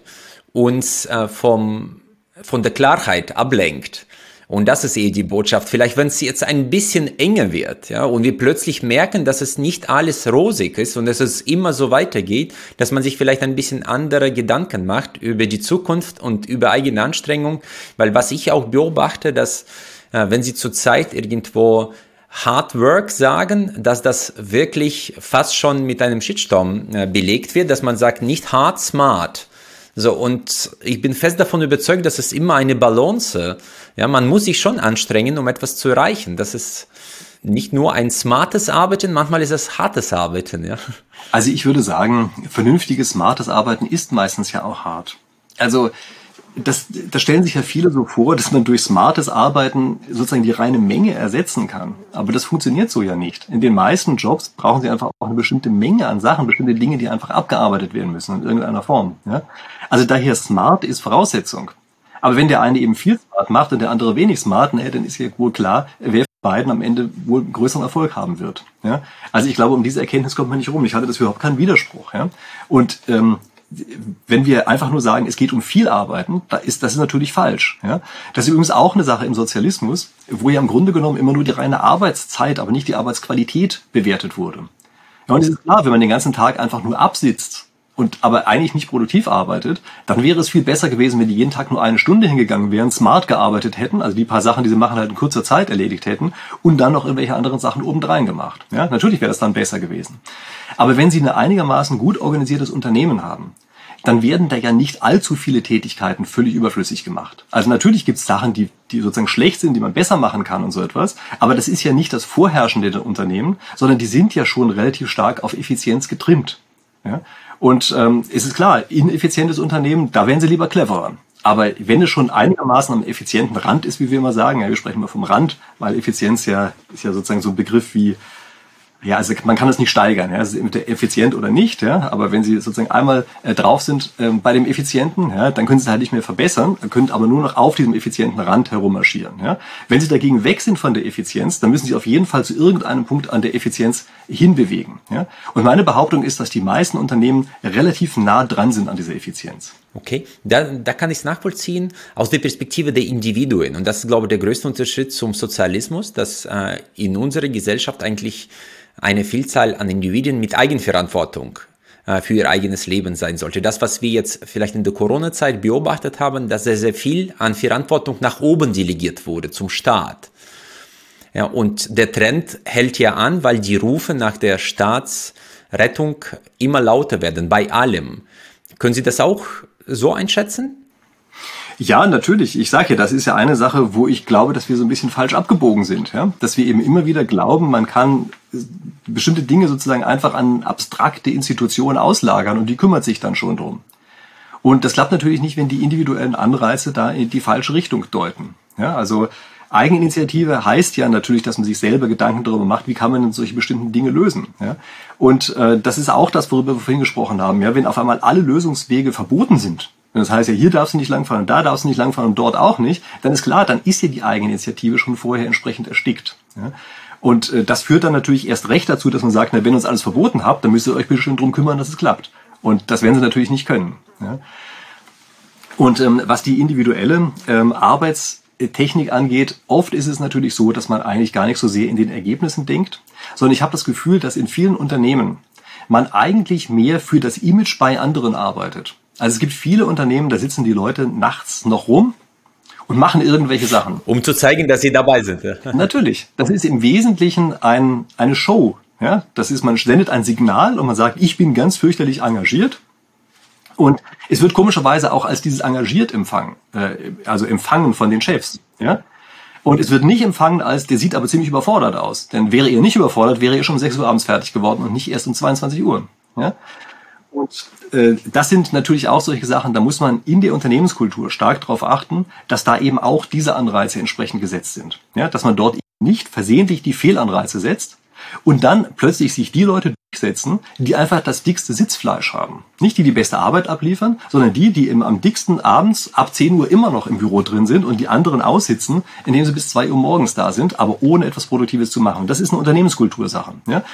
uns äh, vom, von der Klarheit ablenkt. Und das ist eh die Botschaft. Vielleicht, wenn es jetzt ein bisschen enger wird, ja, und wir plötzlich merken, dass es nicht alles rosig ist und dass es immer so weitergeht, dass man sich vielleicht ein bisschen andere Gedanken macht über die Zukunft und über eigene Anstrengung. Weil was ich auch beobachte, dass, äh, wenn Sie zurzeit irgendwo Hard Work sagen, dass das wirklich fast schon mit einem Shitstorm äh, belegt wird, dass man sagt, nicht hard, smart. So, und ich bin fest davon überzeugt, dass es immer eine Balance, ja, man muss sich schon anstrengen, um etwas zu erreichen. Das ist nicht nur ein smartes Arbeiten, manchmal ist es hartes Arbeiten, ja. Also ich würde sagen, vernünftiges, smartes Arbeiten ist meistens ja auch hart. Also das, das stellen sich ja viele so vor, dass man durch smartes Arbeiten sozusagen die reine Menge ersetzen kann. Aber das funktioniert so ja nicht. In den meisten Jobs brauchen Sie einfach auch eine bestimmte Menge an Sachen, bestimmte Dinge, die einfach abgearbeitet werden müssen in irgendeiner Form. Ja? Also daher smart ist Voraussetzung. Aber wenn der eine eben viel smart macht und der andere wenig smart, ne, dann ist ja wohl klar, wer von beiden am Ende wohl größeren Erfolg haben wird. Ja? Also ich glaube, um diese Erkenntnis kommt man nicht rum. Ich halte das für überhaupt keinen Widerspruch. Ja? Und ähm, wenn wir einfach nur sagen, es geht um viel Arbeiten, da ist, das ist natürlich falsch. Ja? Das ist übrigens auch eine Sache im Sozialismus, wo ja im Grunde genommen immer nur die reine Arbeitszeit, aber nicht die Arbeitsqualität bewertet wurde. Ja, und es ist klar, wenn man den ganzen Tag einfach nur absitzt und aber eigentlich nicht produktiv arbeitet, dann wäre es viel besser gewesen, wenn die jeden Tag nur eine Stunde hingegangen wären, smart gearbeitet hätten, also die paar Sachen, die sie machen, halt in kurzer Zeit erledigt hätten und dann noch irgendwelche anderen Sachen obendrein gemacht. Ja, natürlich wäre das dann besser gewesen. Aber wenn Sie ein einigermaßen gut organisiertes Unternehmen haben, dann werden da ja nicht allzu viele Tätigkeiten völlig überflüssig gemacht. Also natürlich gibt es Sachen, die, die sozusagen schlecht sind, die man besser machen kann und so etwas, aber das ist ja nicht das Vorherrschende der Unternehmen, sondern die sind ja schon relativ stark auf Effizienz getrimmt. Ja? Und ähm, es ist klar, ineffizientes Unternehmen, da wären sie lieber cleverer. Aber wenn es schon einigermaßen am effizienten Rand ist, wie wir immer sagen, ja, wir sprechen mal vom Rand, weil Effizienz ja ist ja sozusagen so ein Begriff wie, ja, also man kann es nicht steigern, ja, es ist effizient oder nicht, ja, aber wenn Sie sozusagen einmal äh, drauf sind äh, bei dem Effizienten, ja, dann können Sie es halt nicht mehr verbessern, können aber nur noch auf diesem effizienten Rand herummarschieren, ja. Wenn Sie dagegen weg sind von der Effizienz, dann müssen Sie auf jeden Fall zu irgendeinem Punkt an der Effizienz hinbewegen, ja. Und meine Behauptung ist, dass die meisten Unternehmen relativ nah dran sind an dieser Effizienz. Okay, da, da kann ich es nachvollziehen aus der Perspektive der Individuen. Und das ist, glaube ich, der größte Unterschied zum Sozialismus, dass äh, in unserer Gesellschaft eigentlich eine Vielzahl an Individuen mit Eigenverantwortung äh, für ihr eigenes Leben sein sollte. Das, was wir jetzt vielleicht in der Corona-Zeit beobachtet haben, dass sehr, sehr viel an Verantwortung nach oben delegiert wurde, zum Staat. Ja, und der Trend hält ja an, weil die Rufe nach der Staatsrettung immer lauter werden, bei allem. Können Sie das auch so einschätzen? Ja, natürlich. Ich sage ja, das ist ja eine Sache, wo ich glaube, dass wir so ein bisschen falsch abgebogen sind. Ja? Dass wir eben immer wieder glauben, man kann bestimmte Dinge sozusagen einfach an abstrakte Institutionen auslagern und die kümmert sich dann schon drum. Und das klappt natürlich nicht, wenn die individuellen Anreize da in die falsche Richtung deuten. Ja? Also Eigeninitiative heißt ja natürlich, dass man sich selber Gedanken darüber macht, wie kann man denn solche bestimmten Dinge lösen. Ja? Und äh, das ist auch das, worüber wir vorhin gesprochen haben. Ja? Wenn auf einmal alle Lösungswege verboten sind, das heißt ja, hier darfst du nicht langfahren, da darfst du nicht langfahren und dort auch nicht, dann ist klar, dann ist ja die Eigeninitiative schon vorher entsprechend erstickt. Ja? Und äh, das führt dann natürlich erst recht dazu, dass man sagt, na, wenn ihr uns alles verboten habt, dann müsst ihr euch bitte schön drum kümmern, dass es klappt. Und das werden sie natürlich nicht können. Ja? Und ähm, was die individuelle ähm, Arbeitstechnik angeht, oft ist es natürlich so, dass man eigentlich gar nicht so sehr in den Ergebnissen denkt, sondern ich habe das Gefühl, dass in vielen Unternehmen man eigentlich mehr für das Image bei anderen arbeitet. Also es gibt viele Unternehmen, da sitzen die Leute nachts noch rum und machen irgendwelche Sachen. Um zu zeigen, dass sie dabei sind. Ja. Natürlich. Das ist im Wesentlichen ein, eine Show. Ja? Das ist, man sendet ein Signal und man sagt, ich bin ganz fürchterlich engagiert. Und es wird komischerweise auch als dieses engagiert empfangen, äh, also empfangen von den Chefs. Ja? Und es wird nicht empfangen als, der sieht aber ziemlich überfordert aus. Denn wäre er nicht überfordert, wäre er schon um sechs Uhr abends fertig geworden und nicht erst um zweiundzwanzig Uhr. Ja? Und äh, das sind natürlich auch solche Sachen, da muss man in der Unternehmenskultur stark darauf achten, dass da eben auch diese Anreize entsprechend gesetzt sind. Ja, dass man dort nicht versehentlich die Fehlanreize setzt und dann plötzlich sich die Leute durchsetzen, die einfach das dickste Sitzfleisch haben. Nicht die die beste Arbeit abliefern, sondern die, die im, am dicksten abends ab zehn Uhr immer noch im Büro drin sind und die anderen aussitzen, indem sie bis zwei Uhr morgens da sind, aber ohne etwas Produktives zu machen. Das ist eine Unternehmenskultursache. Ja?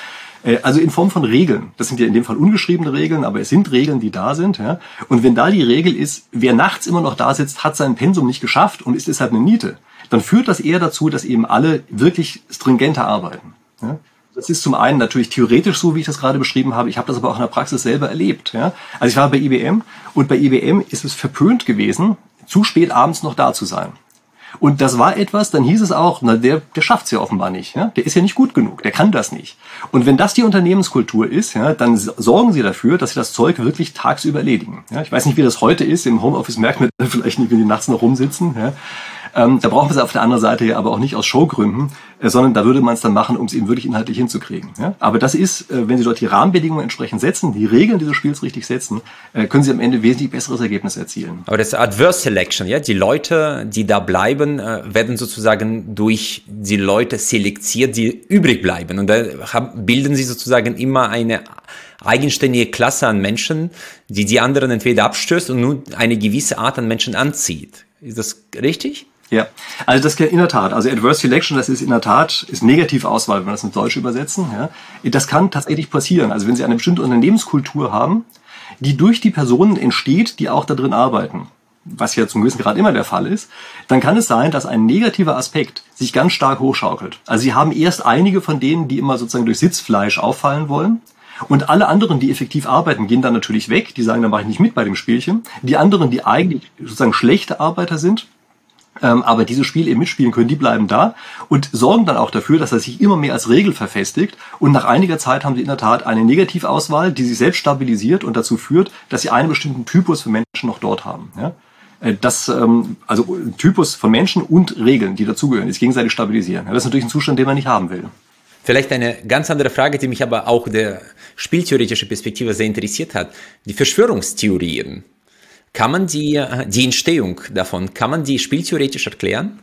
Also in Form von Regeln. Das sind ja in dem Fall ungeschriebene Regeln, aber es sind Regeln, die da sind. Ja. Und wenn da die Regel ist, wer nachts immer noch da sitzt, hat sein Pensum nicht geschafft und ist deshalb eine Niete, dann führt das eher dazu, dass eben alle wirklich stringenter arbeiten. Ja. Das ist zum einen natürlich theoretisch so, wie ich das gerade beschrieben habe. Ich habe das aber auch in der Praxis selber erlebt. Ja. Also ich war bei I B M und bei I B M ist es verpönt gewesen, zu spät abends noch da zu sein. Und das war etwas, dann hieß es auch, na, der, der schafft's ja offenbar nicht. Ja? Der ist ja nicht gut genug, der kann das nicht. Und wenn das die Unternehmenskultur ist, ja, dann sorgen Sie dafür, dass Sie das Zeug wirklich tagsüber erledigen. Ja? Ich weiß nicht, wie das heute ist. Im Homeoffice merkt man vielleicht nicht, wenn die nachts noch rumsitzen. Ja? Ähm, da brauchen wir es auf der anderen Seite ja aber auch nicht aus Showgründen, äh, sondern da würde man es dann machen, um es eben wirklich inhaltlich hinzukriegen. Ja? Aber das ist, äh, wenn Sie dort die Rahmenbedingungen entsprechend setzen, die Regeln dieses Spiels richtig setzen, äh, können Sie am Ende wesentlich besseres Ergebnis erzielen. Aber das Adverse Selection, ja, die Leute, die da bleiben, äh, werden sozusagen durch die Leute selektiert, die übrig bleiben. Und da haben, bilden sie sozusagen immer eine eigenständige Klasse an Menschen, die die anderen entweder abstößt und nur eine gewisse Art an Menschen anzieht. Ist das richtig? Ja, also das in der Tat, also Adverse Selection, das ist in der Tat, ist Negativauswahl, wenn wir das ins Deutsche übersetzen. Ja. Das kann tatsächlich passieren. Also wenn Sie eine bestimmte Unternehmenskultur haben, die durch die Personen entsteht, die auch da drin arbeiten, was ja zum gewissen Grad immer der Fall ist, dann kann es sein, dass ein negativer Aspekt sich ganz stark hochschaukelt. Also Sie haben erst einige von denen, die immer sozusagen durch Sitzfleisch auffallen wollen. Und alle anderen, die effektiv arbeiten, gehen dann natürlich weg. Die sagen, da mache ich nicht mit bei dem Spielchen. Die anderen, die eigentlich sozusagen schlechte Arbeiter sind, ähm, aber dieses Spiel eben mitspielen können, die bleiben da und sorgen dann auch dafür, dass das sich immer mehr als Regel verfestigt. Und nach einiger Zeit haben sie in der Tat eine Negativauswahl, die sich selbst stabilisiert und dazu führt, dass sie einen bestimmten Typus von Menschen noch dort haben. Ja? Das, ähm, also Typus von Menschen und Regeln, die dazugehören, die sich gegenseitig stabilisieren. Ja, das ist natürlich ein Zustand, den man nicht haben will. Vielleicht eine ganz andere Frage, die mich aber auch der spieltheoretische Perspektive sehr interessiert hat. Die Verschwörungstheorien. Kann man die, die Entstehung davon, kann man die spieltheoretisch erklären?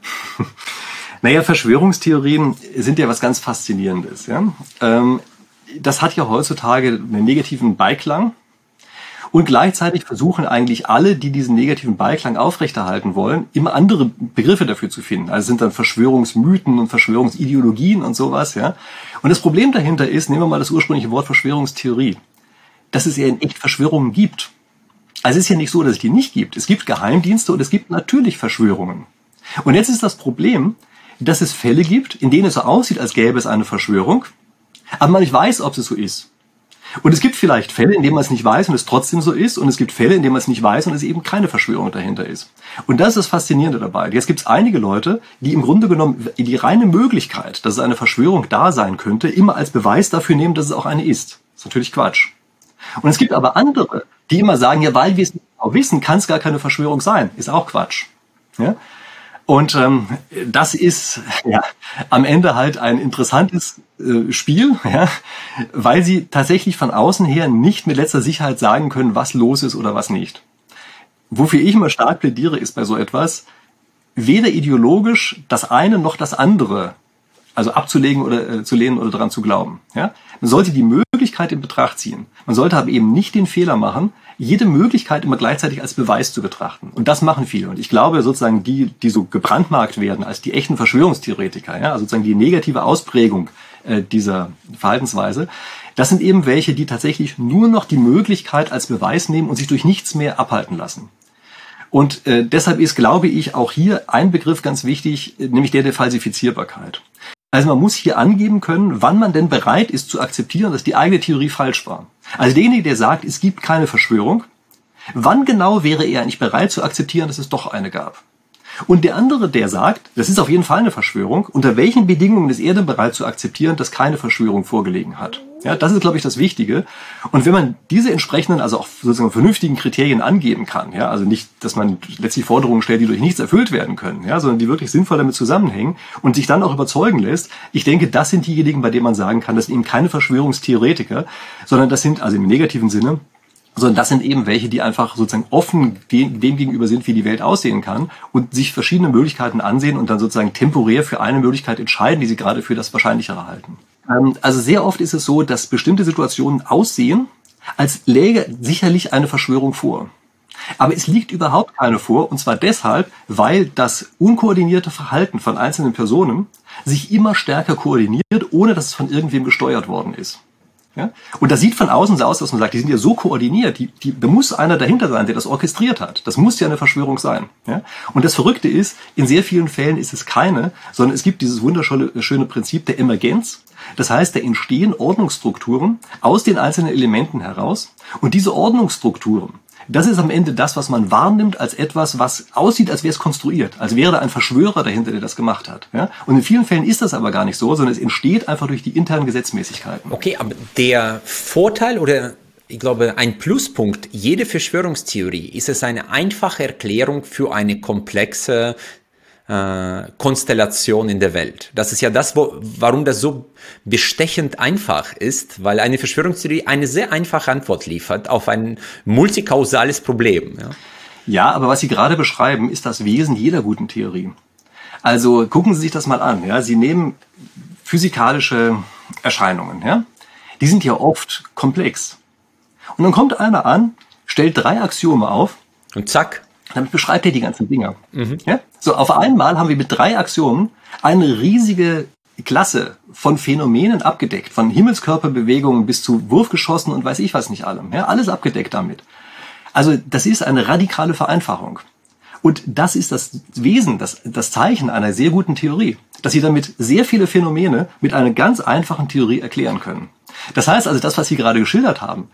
Naja, Verschwörungstheorien sind ja was ganz Faszinierendes. Ja? Ähm, das hat ja heutzutage einen negativen Beiklang. Und gleichzeitig versuchen eigentlich alle, die diesen negativen Beiklang aufrechterhalten wollen, immer andere Begriffe dafür zu finden. Also sind dann Verschwörungsmythen und Verschwörungsideologien und sowas, ja. Und das Problem dahinter ist, nehmen wir mal das ursprüngliche Wort Verschwörungstheorie, dass es ja in echt Verschwörungen gibt. Also es ist ja nicht so, dass es die nicht gibt. Es gibt Geheimdienste und es gibt natürlich Verschwörungen. Und jetzt ist das Problem, dass es Fälle gibt, in denen es so aussieht, als gäbe es eine Verschwörung, aber man nicht weiß, ob es so ist. Und es gibt vielleicht Fälle, in denen man es nicht weiß und es trotzdem so ist. Und es gibt Fälle, in denen man es nicht weiß und es eben keine Verschwörung dahinter ist. Und das ist das Faszinierende dabei. Jetzt gibt es einige Leute, die im Grunde genommen die reine Möglichkeit, dass es eine Verschwörung da sein könnte, immer als Beweis dafür nehmen, dass es auch eine ist. Das ist natürlich Quatsch. Und es gibt aber andere, die immer sagen, ja, weil wir es nicht genau wissen, kann es gar keine Verschwörung sein. Ist auch Quatsch. Ja? Und ähm, das ist ja am Ende halt ein interessantes äh, Spiel, ja, weil sie tatsächlich von außen her nicht mit letzter Sicherheit sagen können, was los ist oder was nicht. Wofür ich immer stark plädiere, ist bei so etwas, weder ideologisch das eine noch das andere, also abzulegen oder äh, zu lehnen oder daran zu glauben. Ja? Man sollte die Möglichkeit in Betracht ziehen. Man sollte aber eben nicht den Fehler machen, jede Möglichkeit immer gleichzeitig als Beweis zu betrachten. Und das machen viele. Und ich glaube sozusagen, die, die so gebrandmarkt werden als die echten Verschwörungstheoretiker, ja, also sozusagen die negative Ausprägung äh, dieser Verhaltensweise, das sind eben welche, die tatsächlich nur noch die Möglichkeit als Beweis nehmen und sich durch nichts mehr abhalten lassen. Und äh, deshalb ist, glaube ich, auch hier ein Begriff ganz wichtig, nämlich der der Falsifizierbarkeit. Also man muss hier angeben können, wann man denn bereit ist zu akzeptieren, dass die eigene Theorie falsch war. Also derjenige, der sagt, es gibt keine Verschwörung, wann genau wäre er eigentlich bereit zu akzeptieren, dass es doch eine gab? Und der andere, der sagt, das ist auf jeden Fall eine Verschwörung, unter welchen Bedingungen ist er denn bereit zu akzeptieren, dass keine Verschwörung vorgelegen hat? Ja, das ist, glaube ich, das Wichtige. Und wenn man diese entsprechenden, also auch sozusagen vernünftigen Kriterien angeben kann, ja, also nicht, dass man letztlich Forderungen stellt, die durch nichts erfüllt werden können, ja, sondern die wirklich sinnvoll damit zusammenhängen und sich dann auch überzeugen lässt, ich denke, das sind diejenigen, bei denen man sagen kann, das sind eben keine Verschwörungstheoretiker, sondern das sind, also im negativen Sinne, sondern das sind eben welche, die einfach sozusagen offen dem, dem gegenüber sind, wie die Welt aussehen kann und sich verschiedene Möglichkeiten ansehen und dann sozusagen temporär für eine Möglichkeit entscheiden, die sie gerade für das Wahrscheinlichere halten. Ähm, also sehr oft ist es so, dass bestimmte Situationen aussehen, als läge sicherlich eine Verschwörung vor. Aber es liegt überhaupt keine vor, und zwar deshalb, weil das unkoordinierte Verhalten von einzelnen Personen sich immer stärker koordiniert, ohne dass es von irgendwem gesteuert worden ist. Ja? Und das sieht von außen so aus, dass man sagt, die sind ja so koordiniert, die, die, da muss einer dahinter sein, der das orchestriert hat. Das muss ja eine Verschwörung sein. Ja? Und das Verrückte ist, in sehr vielen Fällen ist es keine, sondern es gibt dieses wunderschöne schöne Prinzip der Emergenz. Das heißt, da entstehen Ordnungsstrukturen aus den einzelnen Elementen heraus. Und diese Ordnungsstrukturen, das ist am Ende das, was man wahrnimmt als etwas, was aussieht, als wäre es konstruiert, als wäre da ein Verschwörer dahinter, der das gemacht hat. Ja? Und in vielen Fällen ist das aber gar nicht so, sondern es entsteht einfach durch die internen Gesetzmäßigkeiten. Okay, aber der Vorteil oder ich glaube ein Pluspunkt jeder Verschwörungstheorie ist es eine einfache Erklärung für eine komplexe äh, Konstellation in der Welt. Das ist ja das, wo, warum das so bestechend einfach ist, weil eine Verschwörungstheorie eine sehr einfache Antwort liefert auf ein multikausales Problem. Ja, ja, aber was Sie gerade beschreiben, ist das Wesen jeder guten Theorie. Also gucken Sie sich das mal an. Ja? Sie nehmen physikalische Erscheinungen. Ja? Die sind ja oft komplex. Und dann kommt einer an, stellt drei Axiome auf. Und zack. Damit beschreibt er die ganzen Dinger. Mhm. Ja? So, auf einmal haben wir mit drei Axiomen eine riesige Klasse von Phänomenen abgedeckt. Von Himmelskörperbewegungen bis zu Wurfgeschossen und weiß ich was nicht allem. Ja? Alles abgedeckt damit. Also das ist eine radikale Vereinfachung. Und das ist das Wesen, das, das Zeichen einer sehr guten Theorie. Dass Sie damit sehr viele Phänomene mit einer ganz einfachen Theorie erklären können. Das heißt also, das, was Sie gerade geschildert haben,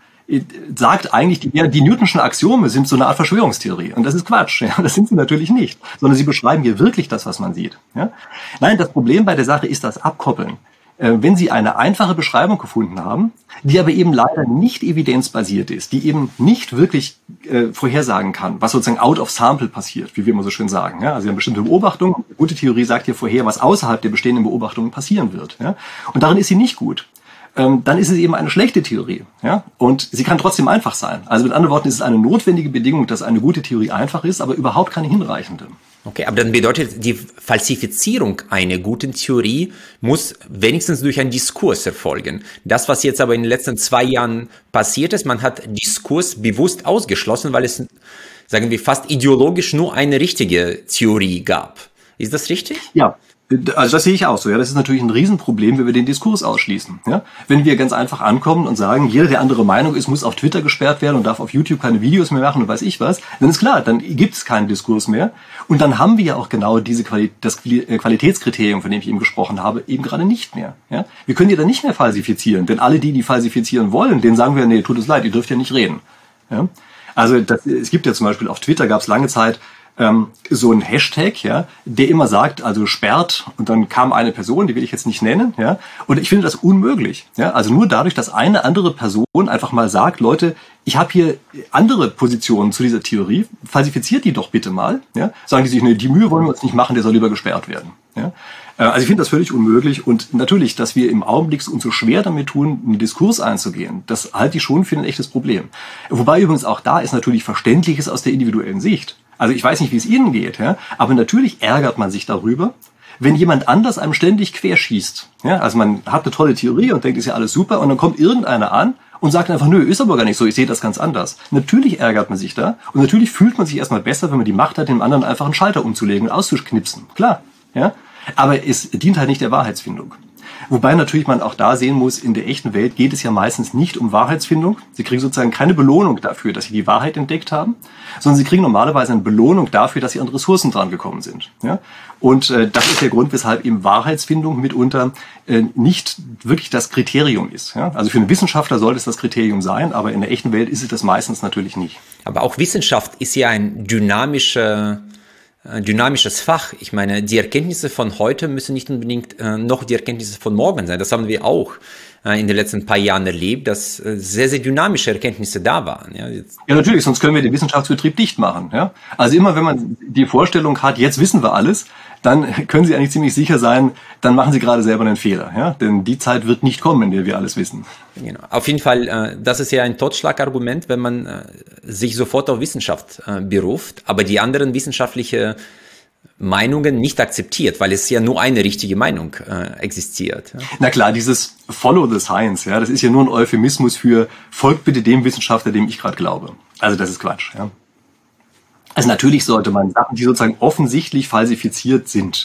sagt eigentlich, die, ja, die Newtonschen Axiome sind so eine Art Verschwörungstheorie. Und das ist Quatsch. Ja, das sind sie natürlich nicht. Sondern sie beschreiben hier wirklich das, was man sieht. Ja? Nein, das Problem bei der Sache ist das Abkoppeln. Äh, wenn Sie eine einfache Beschreibung gefunden haben, die aber eben leider nicht evidenzbasiert ist, die eben nicht wirklich äh, vorhersagen kann, was sozusagen out of sample passiert, wie wir immer so schön sagen. Ja? Also Sie haben bestimmte Beobachtungen. Eine gute Theorie sagt hier vorher, was außerhalb der bestehenden Beobachtungen passieren wird. Ja? Und darin ist sie nicht gut. Dann ist es eben eine schlechte Theorie. Ja? Und sie kann trotzdem einfach sein. Also mit anderen Worten ist es eine notwendige Bedingung, dass eine gute Theorie einfach ist, aber überhaupt keine hinreichende. Okay, aber dann bedeutet, die Falsifizierung einer guten Theorie muss wenigstens durch einen Diskurs erfolgen. Das, was jetzt aber in den letzten zwei Jahren passiert ist, man hat Diskurs bewusst ausgeschlossen, weil es, sagen wir, fast ideologisch nur eine richtige Theorie gab. Ist das richtig? Ja. Also das sehe ich auch so. Ja, das ist natürlich ein Riesenproblem, wenn wir den Diskurs ausschließen. Ja, wenn wir ganz einfach ankommen und sagen, jeder, der andere Meinung ist, muss auf Twitter gesperrt werden und darf auf YouTube keine Videos mehr machen und weiß ich was, dann ist klar, dann gibt es keinen Diskurs mehr. Und dann haben wir ja auch genau diese Quali- das Qualitätskriterium, von dem ich eben gesprochen habe, eben gerade nicht mehr. Ja, wir können die dann nicht mehr falsifizieren, denn alle die, die falsifizieren wollen, denen sagen wir, nee, tut es leid, ihr dürft ja nicht reden. Ja, also das, es gibt ja zum Beispiel auf Twitter gab es lange Zeit ähm, so ein Hashtag, ja, der immer sagt, also sperrt, und dann kam eine Person, die will ich jetzt nicht nennen, ja, und ich finde das unmöglich, ja, also nur dadurch, dass eine andere Person einfach mal sagt, Leute, ich habe hier andere Positionen zu dieser Theorie, falsifiziert die doch bitte mal, ja, sagen die sich, nee, die Mühe wollen wir uns nicht machen, der soll lieber gesperrt werden, ja. Also ich finde das völlig unmöglich, und natürlich, dass wir im Augenblick uns so schwer damit tun, einen Diskurs einzugehen, das halte ich schon für ein echtes Problem. Wobei übrigens auch da ist natürlich Verständliches aus der individuellen Sicht. Also ich weiß nicht, wie es Ihnen geht, ja, aber natürlich ärgert man sich darüber, wenn jemand anders einem ständig querschießt. Ja, also man hat eine tolle Theorie und denkt, ist ja alles super, und dann kommt irgendeiner an und sagt einfach, nö, ist aber gar nicht so, ich sehe das ganz anders. Natürlich ärgert man sich da, und natürlich fühlt man sich erstmal besser, wenn man die Macht hat, dem anderen einfach einen Schalter umzulegen und auszuknipsen. Klar, ja. Aber es dient halt nicht der Wahrheitsfindung. Wobei natürlich man auch da sehen muss, in der echten Welt geht es ja meistens nicht um Wahrheitsfindung. Sie kriegen sozusagen keine Belohnung dafür, dass sie die Wahrheit entdeckt haben, sondern sie kriegen normalerweise eine Belohnung dafür, dass sie an Ressourcen dran gekommen sind. Ja? Und äh, das ist der Grund, weshalb eben Wahrheitsfindung mitunter äh, nicht wirklich das Kriterium ist. Ja? Also für einen Wissenschaftler sollte es das Kriterium sein, aber in der echten Welt ist es das meistens natürlich nicht. Aber auch Wissenschaft ist ja ein dynamischer dynamisches Fach. Ich meine, die Erkenntnisse von heute müssen nicht unbedingt äh, noch die Erkenntnisse von morgen sein. Das haben wir auch äh, in den letzten paar Jahren erlebt, dass äh, sehr, sehr dynamische Erkenntnisse da waren. Ja, jetzt. Ja, natürlich, sonst können wir den Wissenschaftsbetrieb dicht machen. Ja? Also immer, wenn man die Vorstellung hat, jetzt wissen wir alles, dann können Sie eigentlich ziemlich sicher sein, dann machen Sie gerade selber einen Fehler. Ja? Denn die Zeit wird nicht kommen, in der wir alles wissen. Genau. Auf jeden Fall, äh, das ist ja ein Totschlagargument, wenn man äh, sich sofort auf Wissenschaft äh, beruft, aber die anderen wissenschaftliche Meinungen nicht akzeptiert, weil es ja nur eine richtige Meinung äh, existiert. Ja? Na klar, dieses Follow the Science, ja, das ist ja nur ein Euphemismus für folgt bitte dem Wissenschaftler, dem ich gerade glaube. Also das ist Quatsch. Ja? Also natürlich sollte man Sachen, die sozusagen offensichtlich falsifiziert sind,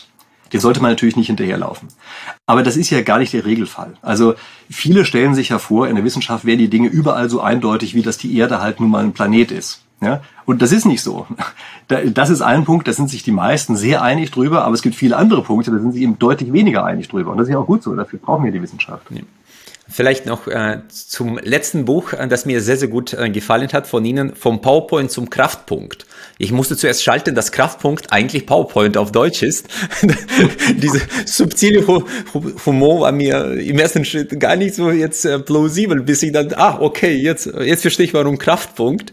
Den sollte man natürlich nicht hinterherlaufen. Aber das ist ja gar nicht der Regelfall. Also viele stellen sich ja vor, in der Wissenschaft wären die Dinge überall so eindeutig, wie dass die Erde halt nun mal ein Planet ist. Ja? Und das ist nicht so. Das ist ein Punkt, da sind sich die meisten sehr einig drüber, aber es gibt viele andere Punkte, da sind sie eben deutlich weniger einig drüber. Und das ist ja auch gut so, dafür brauchen wir die Wissenschaft. Ja. Vielleicht noch äh, zum letzten Buch, äh, das mir sehr, sehr gut äh, gefallen hat von Ihnen, vom PowerPoint zum Kraftpunkt. Ich musste zuerst schalten, dass Kraftpunkt eigentlich PowerPoint auf Deutsch ist. Diese subtile Humor war mir im ersten Schritt gar nicht so jetzt äh, plausibel, bis ich dann, ah, okay, jetzt, jetzt verstehe ich, warum Kraftpunkt.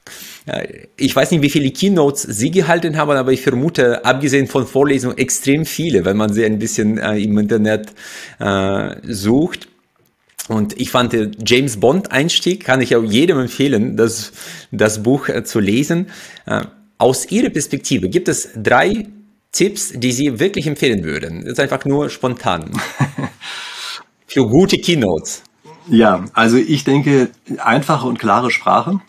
Ich weiß nicht, wie viele Keynotes Sie gehalten haben, aber ich vermute, abgesehen von Vorlesungen, extrem viele, wenn man sie ein bisschen äh, im Internet äh, sucht. Und ich fand den James Bond Einstieg, kann ich auch jedem empfehlen, das, das Buch äh, zu lesen. Äh, aus Ihrer Perspektive gibt es drei Tipps, die Sie wirklich empfehlen würden. Das ist einfach nur spontan. Für gute Keynotes. Ja, also ich denke, einfache und klare Sprache.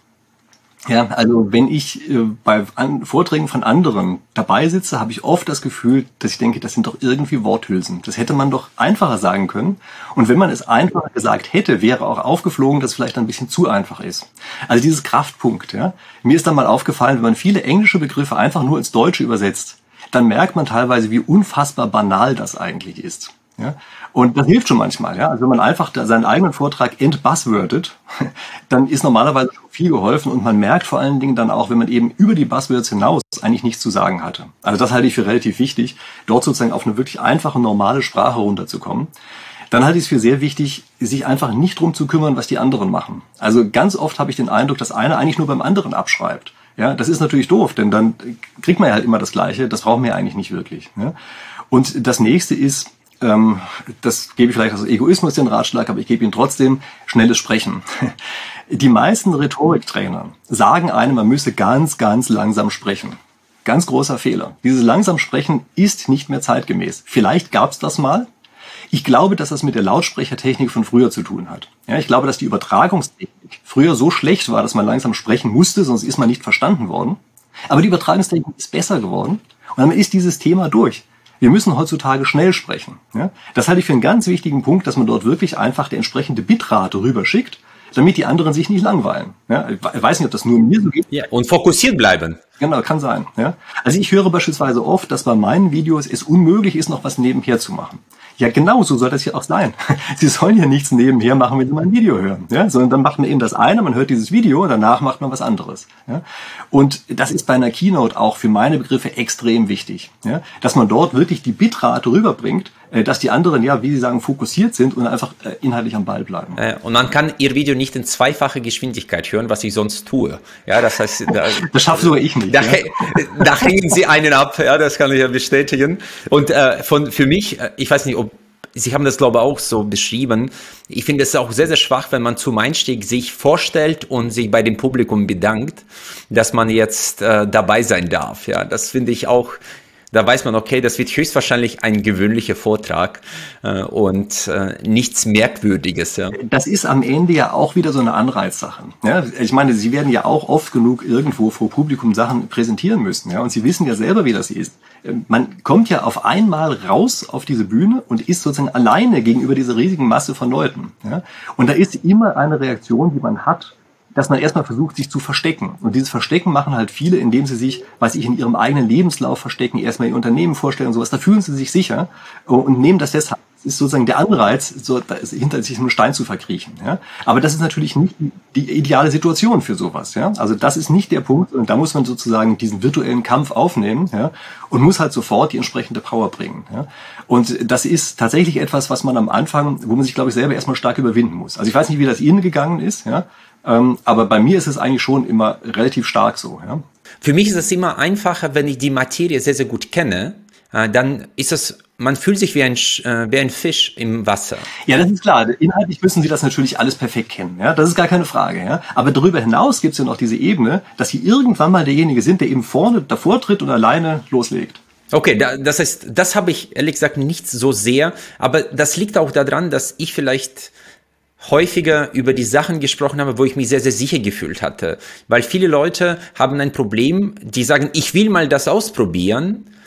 Ja, also wenn ich äh, bei an, Vorträgen von anderen dabei sitze, habe ich oft das Gefühl, dass ich denke, das sind doch irgendwie Worthülsen. Das hätte man doch einfacher sagen können. Und wenn man es einfacher gesagt hätte, wäre auch aufgeflogen, dass es vielleicht ein bisschen zu einfach ist. Also dieses Kraftpunkt, ja. Mir ist dann mal aufgefallen, wenn man viele englische Begriffe einfach nur ins Deutsche übersetzt, dann merkt man teilweise, wie unfassbar banal das eigentlich ist. Ja, und das hilft schon manchmal. Ja, also wenn man einfach da seinen eigenen Vortrag entbuzzwordet, dann ist normalerweise schon viel geholfen und man merkt vor allen Dingen dann auch, wenn man eben über die Buzzwords hinaus eigentlich nichts zu sagen hatte. Also das halte ich für relativ wichtig, dort sozusagen auf eine wirklich einfache, normale Sprache runterzukommen. Dann halte ich es für sehr wichtig, sich einfach nicht drum zu kümmern, was die anderen machen. Also ganz oft habe ich den Eindruck, dass einer eigentlich nur beim anderen abschreibt. Ja, das ist natürlich doof, denn dann kriegt man ja halt immer das Gleiche. Das brauchen wir ja eigentlich nicht wirklich. Ja? Und das nächste ist, ähm, das gebe ich vielleicht aus Egoismus den Ratschlag, aber ich gebe Ihnen trotzdem schnelles Sprechen. Die meisten Rhetoriktrainer sagen einem, man müsse ganz, ganz langsam sprechen. Ganz großer Fehler. Dieses langsam Sprechen ist nicht mehr zeitgemäß. Vielleicht gab es das mal. Ich glaube, dass das mit der Lautsprechertechnik von früher zu tun hat. Ja, ich glaube, dass die Übertragungstechnik früher so schlecht war, dass man langsam sprechen musste, sonst ist man nicht verstanden worden. Aber die Übertragungstechnik ist besser geworden und dann ist dieses Thema durch. Wir müssen heutzutage schnell sprechen. Ja, das halte ich für einen ganz wichtigen Punkt, dass man dort wirklich einfach die entsprechende Bitrate rüberschickt, damit die anderen sich nicht langweilen. Ja, ich weiß nicht, ob das nur mir so geht. Ja, und fokussiert bleiben. Genau, kann sein. Ja. Also ich höre beispielsweise oft, dass bei meinen Videos es unmöglich ist, noch was nebenher zu machen. Ja, genau so soll das ja auch sein. Sie sollen ja nichts nebenher machen, wenn Sie mal ein Video hören. Ja, sondern dann macht man eben das eine, man hört dieses Video, danach macht man was anderes. Ja. Und das ist bei einer Keynote auch für meine Begriffe extrem wichtig. Ja, dass man dort wirklich die Bitrate rüberbringt, dass die anderen, ja, wie Sie sagen, fokussiert sind und einfach inhaltlich am Ball bleiben. Und man kann Ihr Video nicht in zweifacher Geschwindigkeit hören, was ich sonst tue. Ja, das heißt, da, das schaffe sogar ich nicht. Da, ja. da hängen Sie einen ab, ja, das kann ich ja bestätigen. Und äh, von für mich, ich weiß nicht, ob Sie haben das, glaube ich, auch so beschrieben. Ich finde es auch sehr, sehr schwach, wenn man zum Einstieg sich vorstellt und sich bei dem Publikum bedankt, dass man jetzt äh, dabei sein darf. Ja, das finde ich auch. Da weiß man, okay, das wird höchstwahrscheinlich ein gewöhnlicher Vortrag äh, und äh, nichts Merkwürdiges. Ja. Das ist am Ende ja auch wieder so eine Anreizsache. Ja, ich meine, Sie werden ja auch oft genug irgendwo vor Publikum Sachen präsentieren müssen. Ja, und Sie wissen ja selber, wie das ist. Man kommt ja auf einmal raus auf diese Bühne und ist sozusagen alleine gegenüber dieser riesigen Masse von Leuten. Ja, und da ist immer eine Reaktion, die man hat, dass man erstmal versucht, sich zu verstecken. Und dieses Verstecken machen halt viele, indem sie sich, weiß ich, in ihrem eigenen Lebenslauf verstecken, erstmal ihr Unternehmen vorstellen und sowas. Da fühlen sie sich sicher und nehmen das deshalb. Das ist sozusagen der Anreiz, so hinter sich einen Stein zu verkriechen. Ja? Aber das ist natürlich nicht die ideale Situation für sowas. Ja? Also das ist nicht der Punkt. Und da muss man sozusagen diesen virtuellen Kampf aufnehmen, ja? Und muss halt sofort die entsprechende Power bringen. Ja? Und das ist tatsächlich etwas, was man am Anfang, wo man sich, glaube ich, selber erstmal stark überwinden muss. Also ich weiß nicht, wie das Ihnen gegangen ist, ja? Ähm, aber bei mir ist es eigentlich schon immer relativ stark so. Ja? Für mich ist es immer einfacher, wenn ich die Materie sehr, sehr gut kenne. Äh, dann ist es, man fühlt sich wie ein, äh, wie ein Fisch im Wasser. Ja, das ist klar. Inhaltlich müssen Sie das natürlich alles perfekt kennen. Ja? Das ist gar keine Frage. Ja? Aber darüber hinaus gibt es ja noch diese Ebene, dass Sie irgendwann mal derjenige sind, der eben vorne davor tritt und alleine loslegt. Okay, da, das heißt, das habe ich ehrlich gesagt nicht so sehr. Aber das liegt auch daran, dass ich vielleicht häufiger über die Sachen gesprochen habe, wo ich mich sehr, sehr sicher gefühlt hatte. Weil viele Leute haben ein Problem, die sagen, ich will mal das ausprobieren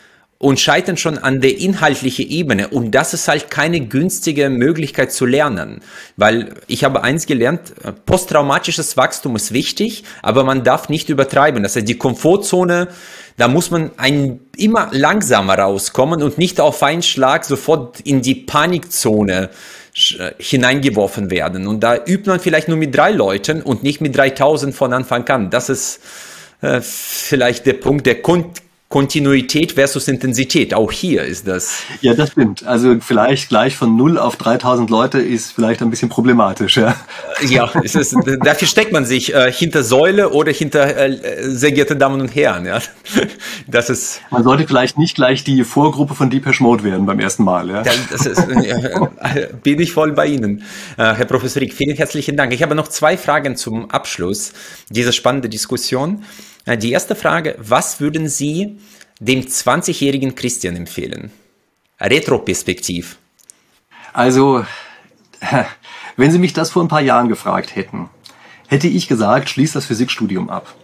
und scheitern schon an der inhaltlichen Ebene. Und das ist halt keine günstige Möglichkeit zu lernen. Weil ich habe eins gelernt, posttraumatisches Wachstum ist wichtig, aber man darf nicht übertreiben. Das heißt, die Komfortzone, da muss man ein, immer langsamer rauskommen und nicht auf einen Schlag sofort in die Panikzone hineingeworfen werden. Und da übt man vielleicht nur mit drei Leuten und nicht mit dreitausend von Anfang an. Das ist äh, vielleicht der Punkt der Kon- Kontinuität versus Intensität. Auch hier ist das. Ja, das stimmt. Also vielleicht gleich von null auf dreitausend Leute ist vielleicht ein bisschen problematisch. Ja, ja es ist, dafür steckt man sich äh, hinter Säule oder hinter, äh, sehr geehrte Damen und Herren. Ja. Das ist, man sollte vielleicht nicht gleich die Vorgruppe von Depeche Mode werden beim ersten Mal. Ja. Das ist, äh, bin ich voll bei Ihnen. Äh, Herr Professor Rieck, vielen herzlichen Dank. Ich habe noch zwei Fragen zum Abschluss dieser spannenden Diskussion. Die erste Frage, was würden Sie dem zwanzigjährigen Christian empfehlen? Retroperspektiv. Also, wenn Sie mich das vor ein paar Jahren gefragt hätten, hätte ich gesagt, schließ das Physikstudium ab.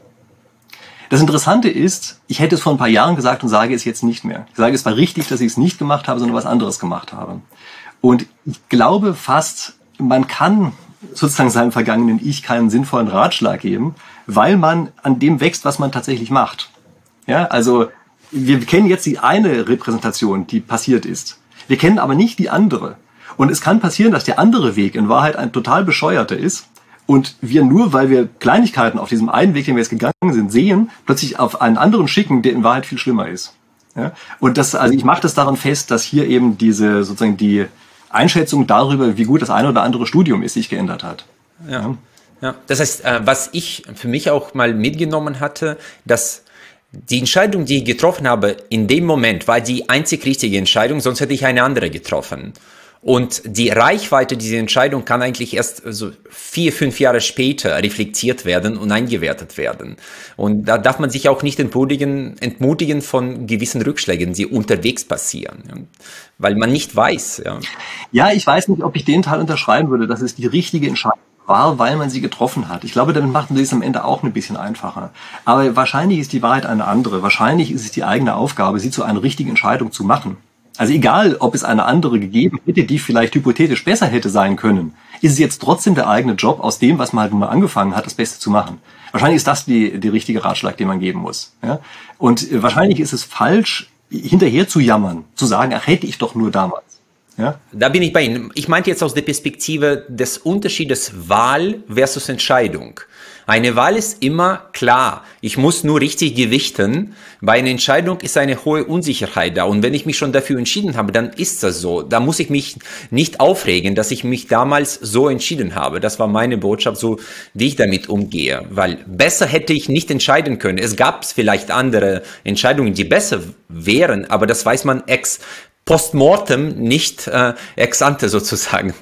Das Interessante ist, ich hätte es vor ein paar Jahren gesagt und sage es jetzt nicht mehr. Ich sage, es war richtig, dass ich es nicht gemacht habe, sondern was anderes gemacht habe. Und ich glaube fast, man kann sozusagen seinem vergangenen Ich keinen sinnvollen Ratschlag geben, weil man an dem wächst, was man tatsächlich macht. Ja, also wir kennen jetzt die eine Repräsentation, die passiert ist. Wir kennen aber nicht die andere. Und es kann passieren, dass der andere Weg in Wahrheit ein total bescheuerter ist und wir nur, weil wir Kleinigkeiten auf diesem einen Weg, den wir jetzt gegangen sind, sehen, plötzlich auf einen anderen schicken, der in Wahrheit viel schlimmer ist. Ja? Und das, also ich mache das daran fest, dass hier eben diese sozusagen die Einschätzung darüber, wie gut das eine oder andere Studium ist, sich geändert hat. Ja. Ja. Ja, das heißt, was ich für mich auch mal mitgenommen hatte, dass die Entscheidung, die ich getroffen habe, in dem Moment war die einzig richtige Entscheidung, sonst hätte ich eine andere getroffen. Und die Reichweite dieser Entscheidung kann eigentlich erst so vier, fünf Jahre später reflektiert werden und eingewertet werden. Und da darf man sich auch nicht entmutigen, entmutigen von gewissen Rückschlägen, die unterwegs passieren, weil man nicht weiß. Ja. ja, ich weiß nicht, ob ich den Teil unterschreiben würde, dass es die richtige Entscheidung war, weil man sie getroffen hat. Ich glaube, damit macht man es am Ende auch ein bisschen einfacher. Aber wahrscheinlich ist die Wahrheit eine andere. Wahrscheinlich ist es die eigene Aufgabe, sie zu einer richtigen Entscheidung zu machen. Also egal, ob es eine andere gegeben hätte, die vielleicht hypothetisch besser hätte sein können, ist es jetzt trotzdem der eigene Job, aus dem, was man halt mal angefangen hat, das Beste zu machen. Wahrscheinlich ist das die, die richtige Ratschlag, den man geben muss. Ja? Und wahrscheinlich ist es falsch, hinterher zu jammern, zu sagen, ach, hätte ich doch nur damals. Ja? Da bin ich bei Ihnen. Ich meinte jetzt aus der Perspektive des Unterschiedes Wahl versus Entscheidung. Eine Wahl ist immer klar. Ich muss nur richtig gewichten. Bei einer Entscheidung ist eine hohe Unsicherheit da. Und wenn ich mich schon dafür entschieden habe, dann ist das so. Da muss ich mich nicht aufregen, dass ich mich damals so entschieden habe. Das war meine Botschaft, so wie ich damit umgehe. Weil besser hätte ich nicht entscheiden können. Es gab vielleicht andere Entscheidungen, die besser wären, aber das weiß man ex postmortem, nicht äh, ex ante sozusagen.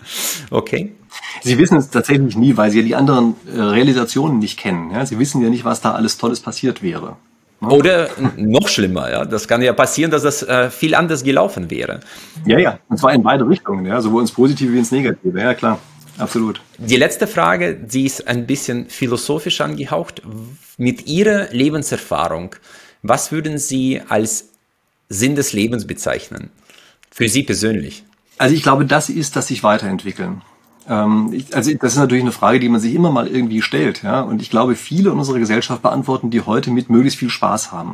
Okay. Sie wissen es tatsächlich nie, weil Sie ja die anderen äh, Realisationen nicht kennen. Ja? Sie wissen ja nicht, was da alles Tolles passiert wäre. Ja? Oder noch schlimmer, ja, das kann ja passieren, dass das äh, viel anders gelaufen wäre. Ja, ja, und zwar in beide Richtungen, ja, sowohl ins Positive wie ins Negative. Ja, klar, absolut. Die letzte Frage, die ist ein bisschen philosophisch angehaucht. Mit Ihrer Lebenserfahrung, was würden Sie als Sinn des Lebens bezeichnen? Für Sie persönlich? Also ich glaube, das ist, dass sich weiterentwickeln. Ähm, ich, also das ist natürlich eine Frage, die man sich immer mal irgendwie stellt. Ja? Und ich glaube, viele in unserer Gesellschaft beantworten die heute mit möglichst viel Spaß haben.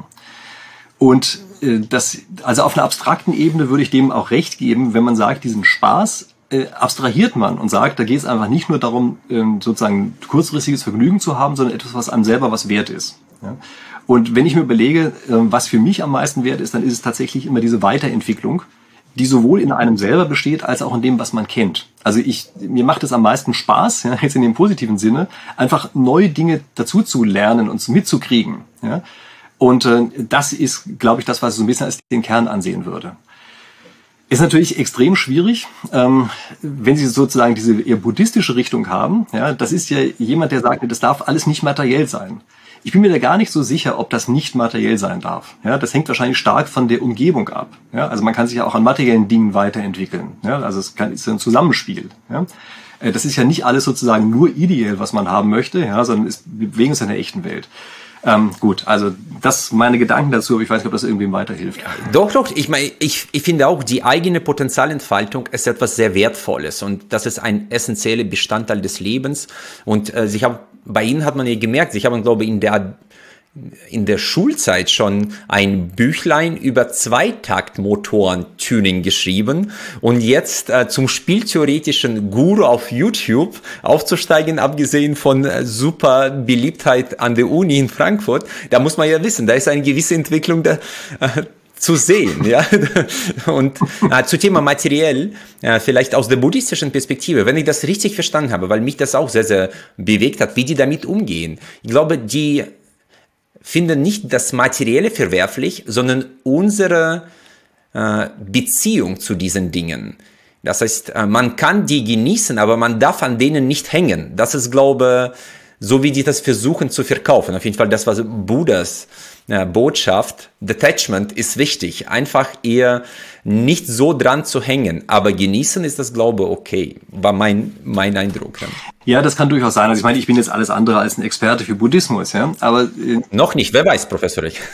Und äh, das, also auf einer abstrakten Ebene würde ich dem auch recht geben, wenn man sagt, diesen Spaß äh, abstrahiert man und sagt, da geht es einfach nicht nur darum, äh, sozusagen kurzfristiges Vergnügen zu haben, sondern etwas, was einem selber was wert ist. Ja? Und wenn ich mir überlege, was für mich am meisten wert ist, dann ist es tatsächlich immer diese Weiterentwicklung, die sowohl in einem selber besteht, als auch in dem, was man kennt. Also ich, mir macht es am meisten Spaß, ja, jetzt in dem positiven Sinne, einfach neue Dinge dazu zu lernen und mitzukriegen. Ja. Und äh, das ist, glaube ich, das, was ich so ein bisschen als den Kern ansehen würde. Ist natürlich extrem schwierig, ähm, wenn Sie sozusagen diese eher buddhistische Richtung haben. Ja, das ist ja jemand, der sagt, das darf alles nicht materiell sein. Ich bin mir da gar nicht so sicher, ob das nicht materiell sein darf. Ja, das hängt wahrscheinlich stark von der Umgebung ab. Ja, also man kann sich ja auch an materiellen Dingen weiterentwickeln. Ja, also es kann, ist ein Zusammenspiel. Ja, das ist ja nicht alles sozusagen nur ideell, was man haben möchte, ja, sondern es, wir bewegen uns in der echten Welt. Ähm, gut, also das meine Gedanken dazu, aber ich weiß nicht, ob das irgendwem weiterhilft. Doch, doch. Ich meine, ich, ich finde auch, die eigene Potenzialentfaltung ist etwas sehr Wertvolles und das ist ein essentieller Bestandteil des Lebens. Und äh, ich habe bei Ihnen hat man ja gemerkt, ich habe, glaube ich, in der in der Schulzeit schon ein Büchlein über Zweitaktmotoren-Tuning geschrieben und jetzt äh, zum spieltheoretischen Guru auf YouTube aufzusteigen, abgesehen von äh, super Beliebtheit an der Uni in Frankfurt, da muss man ja wissen, da ist eine gewisse Entwicklung da, äh, zu sehen, ja. Und äh, zu Thema materiell, äh, vielleicht aus der buddhistischen Perspektive, wenn ich das richtig verstanden habe, weil mich das auch sehr, sehr bewegt hat, wie die damit umgehen. Ich glaube, die finden nicht das Materielle verwerflich, sondern unsere äh, Beziehung zu diesen Dingen. Das heißt, äh, man kann die genießen, aber man darf an denen nicht hängen. Das ist, glaube ich, so wie die das versuchen zu verkaufen. Auf jeden Fall das, was Buddhas äh, Botschaft, Detachment ist wichtig. Einfach eher nicht so dran zu hängen. Aber genießen ist das, glaube ich, okay. War mein, mein Eindruck. Ja. Ja, das kann durchaus sein. Also ich meine, ich bin jetzt alles andere als ein Experte für Buddhismus, ja. Aber äh, noch nicht, wer weiß, Professor Rick.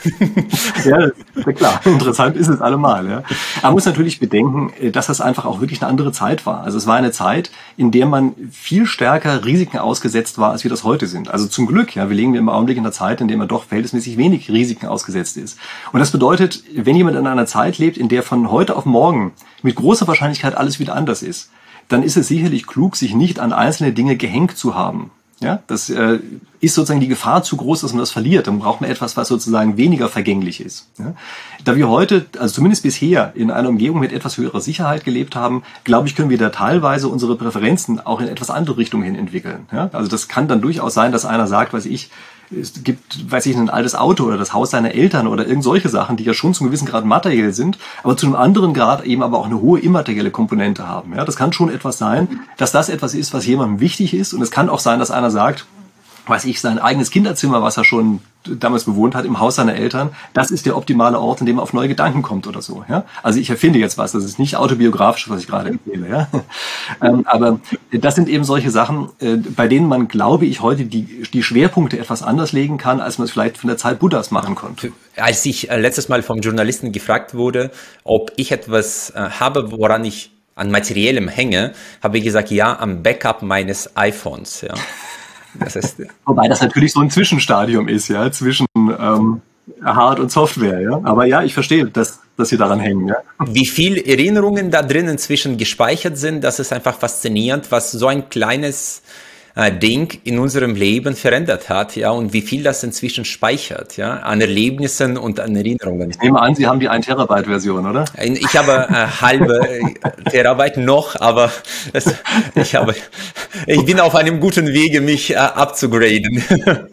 Ja, klar, interessant ist es allemal, ja. Aber man muss natürlich bedenken, dass das einfach auch wirklich eine andere Zeit war. Also es war eine Zeit, in der man viel stärker Risiken ausgesetzt war, als wir das heute sind. Also zum Glück, ja, wir leben im Augenblick in einer Zeit, in der man doch verhältnismäßig wenig Risiken ausgesetzt ist. Und das bedeutet, wenn jemand in einer Zeit lebt, in der von heute auf morgen mit großer Wahrscheinlichkeit alles wieder anders ist, dann ist es sicherlich klug, sich nicht an einzelne Dinge gehängt zu haben. Ja, das äh, ist sozusagen die Gefahr zu groß, dass man das verliert. Dann braucht man etwas, was sozusagen weniger vergänglich ist. Ja? Da wir heute, also zumindest bisher, in einer Umgebung mit etwas höherer Sicherheit gelebt haben, glaube ich, können wir da teilweise unsere Präferenzen auch in etwas andere Richtungen hin entwickeln. Ja? Also das kann dann durchaus sein, dass einer sagt, weiß ich, es gibt, weiß ich, ein altes Auto oder das Haus seiner Eltern oder irgend solche Sachen, die ja schon zu einem gewissen Grad materiell sind, aber zu einem anderen Grad eben aber auch eine hohe immaterielle Komponente haben. Ja, das kann schon etwas sein, dass das etwas ist, was jemandem wichtig ist. Und es kann auch sein, dass einer sagt, weiß ich, sein eigenes Kinderzimmer, was er schon damals bewohnt hat, im Haus seiner Eltern, das ist der optimale Ort, in dem er auf neue Gedanken kommt oder so. Ja? Also ich erfinde jetzt was, das ist nicht autobiografisch, was ich gerade empfehle. Ja? ähm, aber das sind eben solche Sachen, äh, bei denen man, glaube ich, heute die, die Schwerpunkte etwas anders legen kann, als man es vielleicht von der Zeit Buddhas machen konnte. Als ich äh, letztes Mal vom Journalisten gefragt wurde, ob ich etwas äh, habe, woran ich an Materiellem hänge, habe ich gesagt, ja, am Backup meines iPhones. Ja. Das ist, wobei das natürlich so ein Zwischenstadium ist, ja, zwischen ähm, Hard- und Software, ja. Aber ja, ich verstehe, dass, dass Sie daran hängen, ja. Wie viel Erinnerungen da drin inzwischen gespeichert sind, das ist einfach faszinierend, was so ein kleines äh, Ding in unserem Leben verändert hat, ja, und wie viel das inzwischen speichert, ja, an Erlebnissen und an Erinnerungen. Ich nehme an, Sie haben die ein Terabyte Version, oder? Ich habe äh, halbe Terabyte noch, aber es, ich habe, ich bin auf einem guten Wege, mich äh, abzugraden.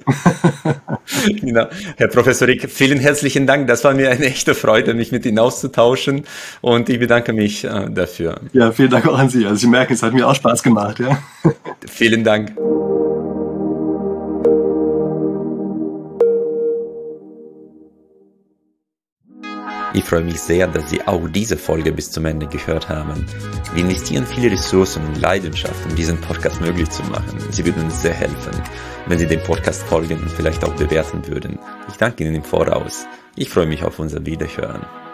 Genau. Herr Professor Rick, vielen herzlichen Dank. Das war mir eine echte Freude, mich mit Ihnen auszutauschen, und ich bedanke mich äh, dafür. Ja, vielen Dank auch an Sie. Also Sie merken, es hat mir auch Spaß gemacht, ja. Vielen Dank. Ich freue mich sehr, dass Sie auch diese Folge bis zum Ende gehört haben. Wir investieren viele Ressourcen und Leidenschaft, um diesen Podcast möglich zu machen. Sie würden uns sehr helfen, wenn Sie dem Podcast folgen und vielleicht auch bewerten würden. Ich danke Ihnen im Voraus. Ich freue mich auf unser Wiederhören.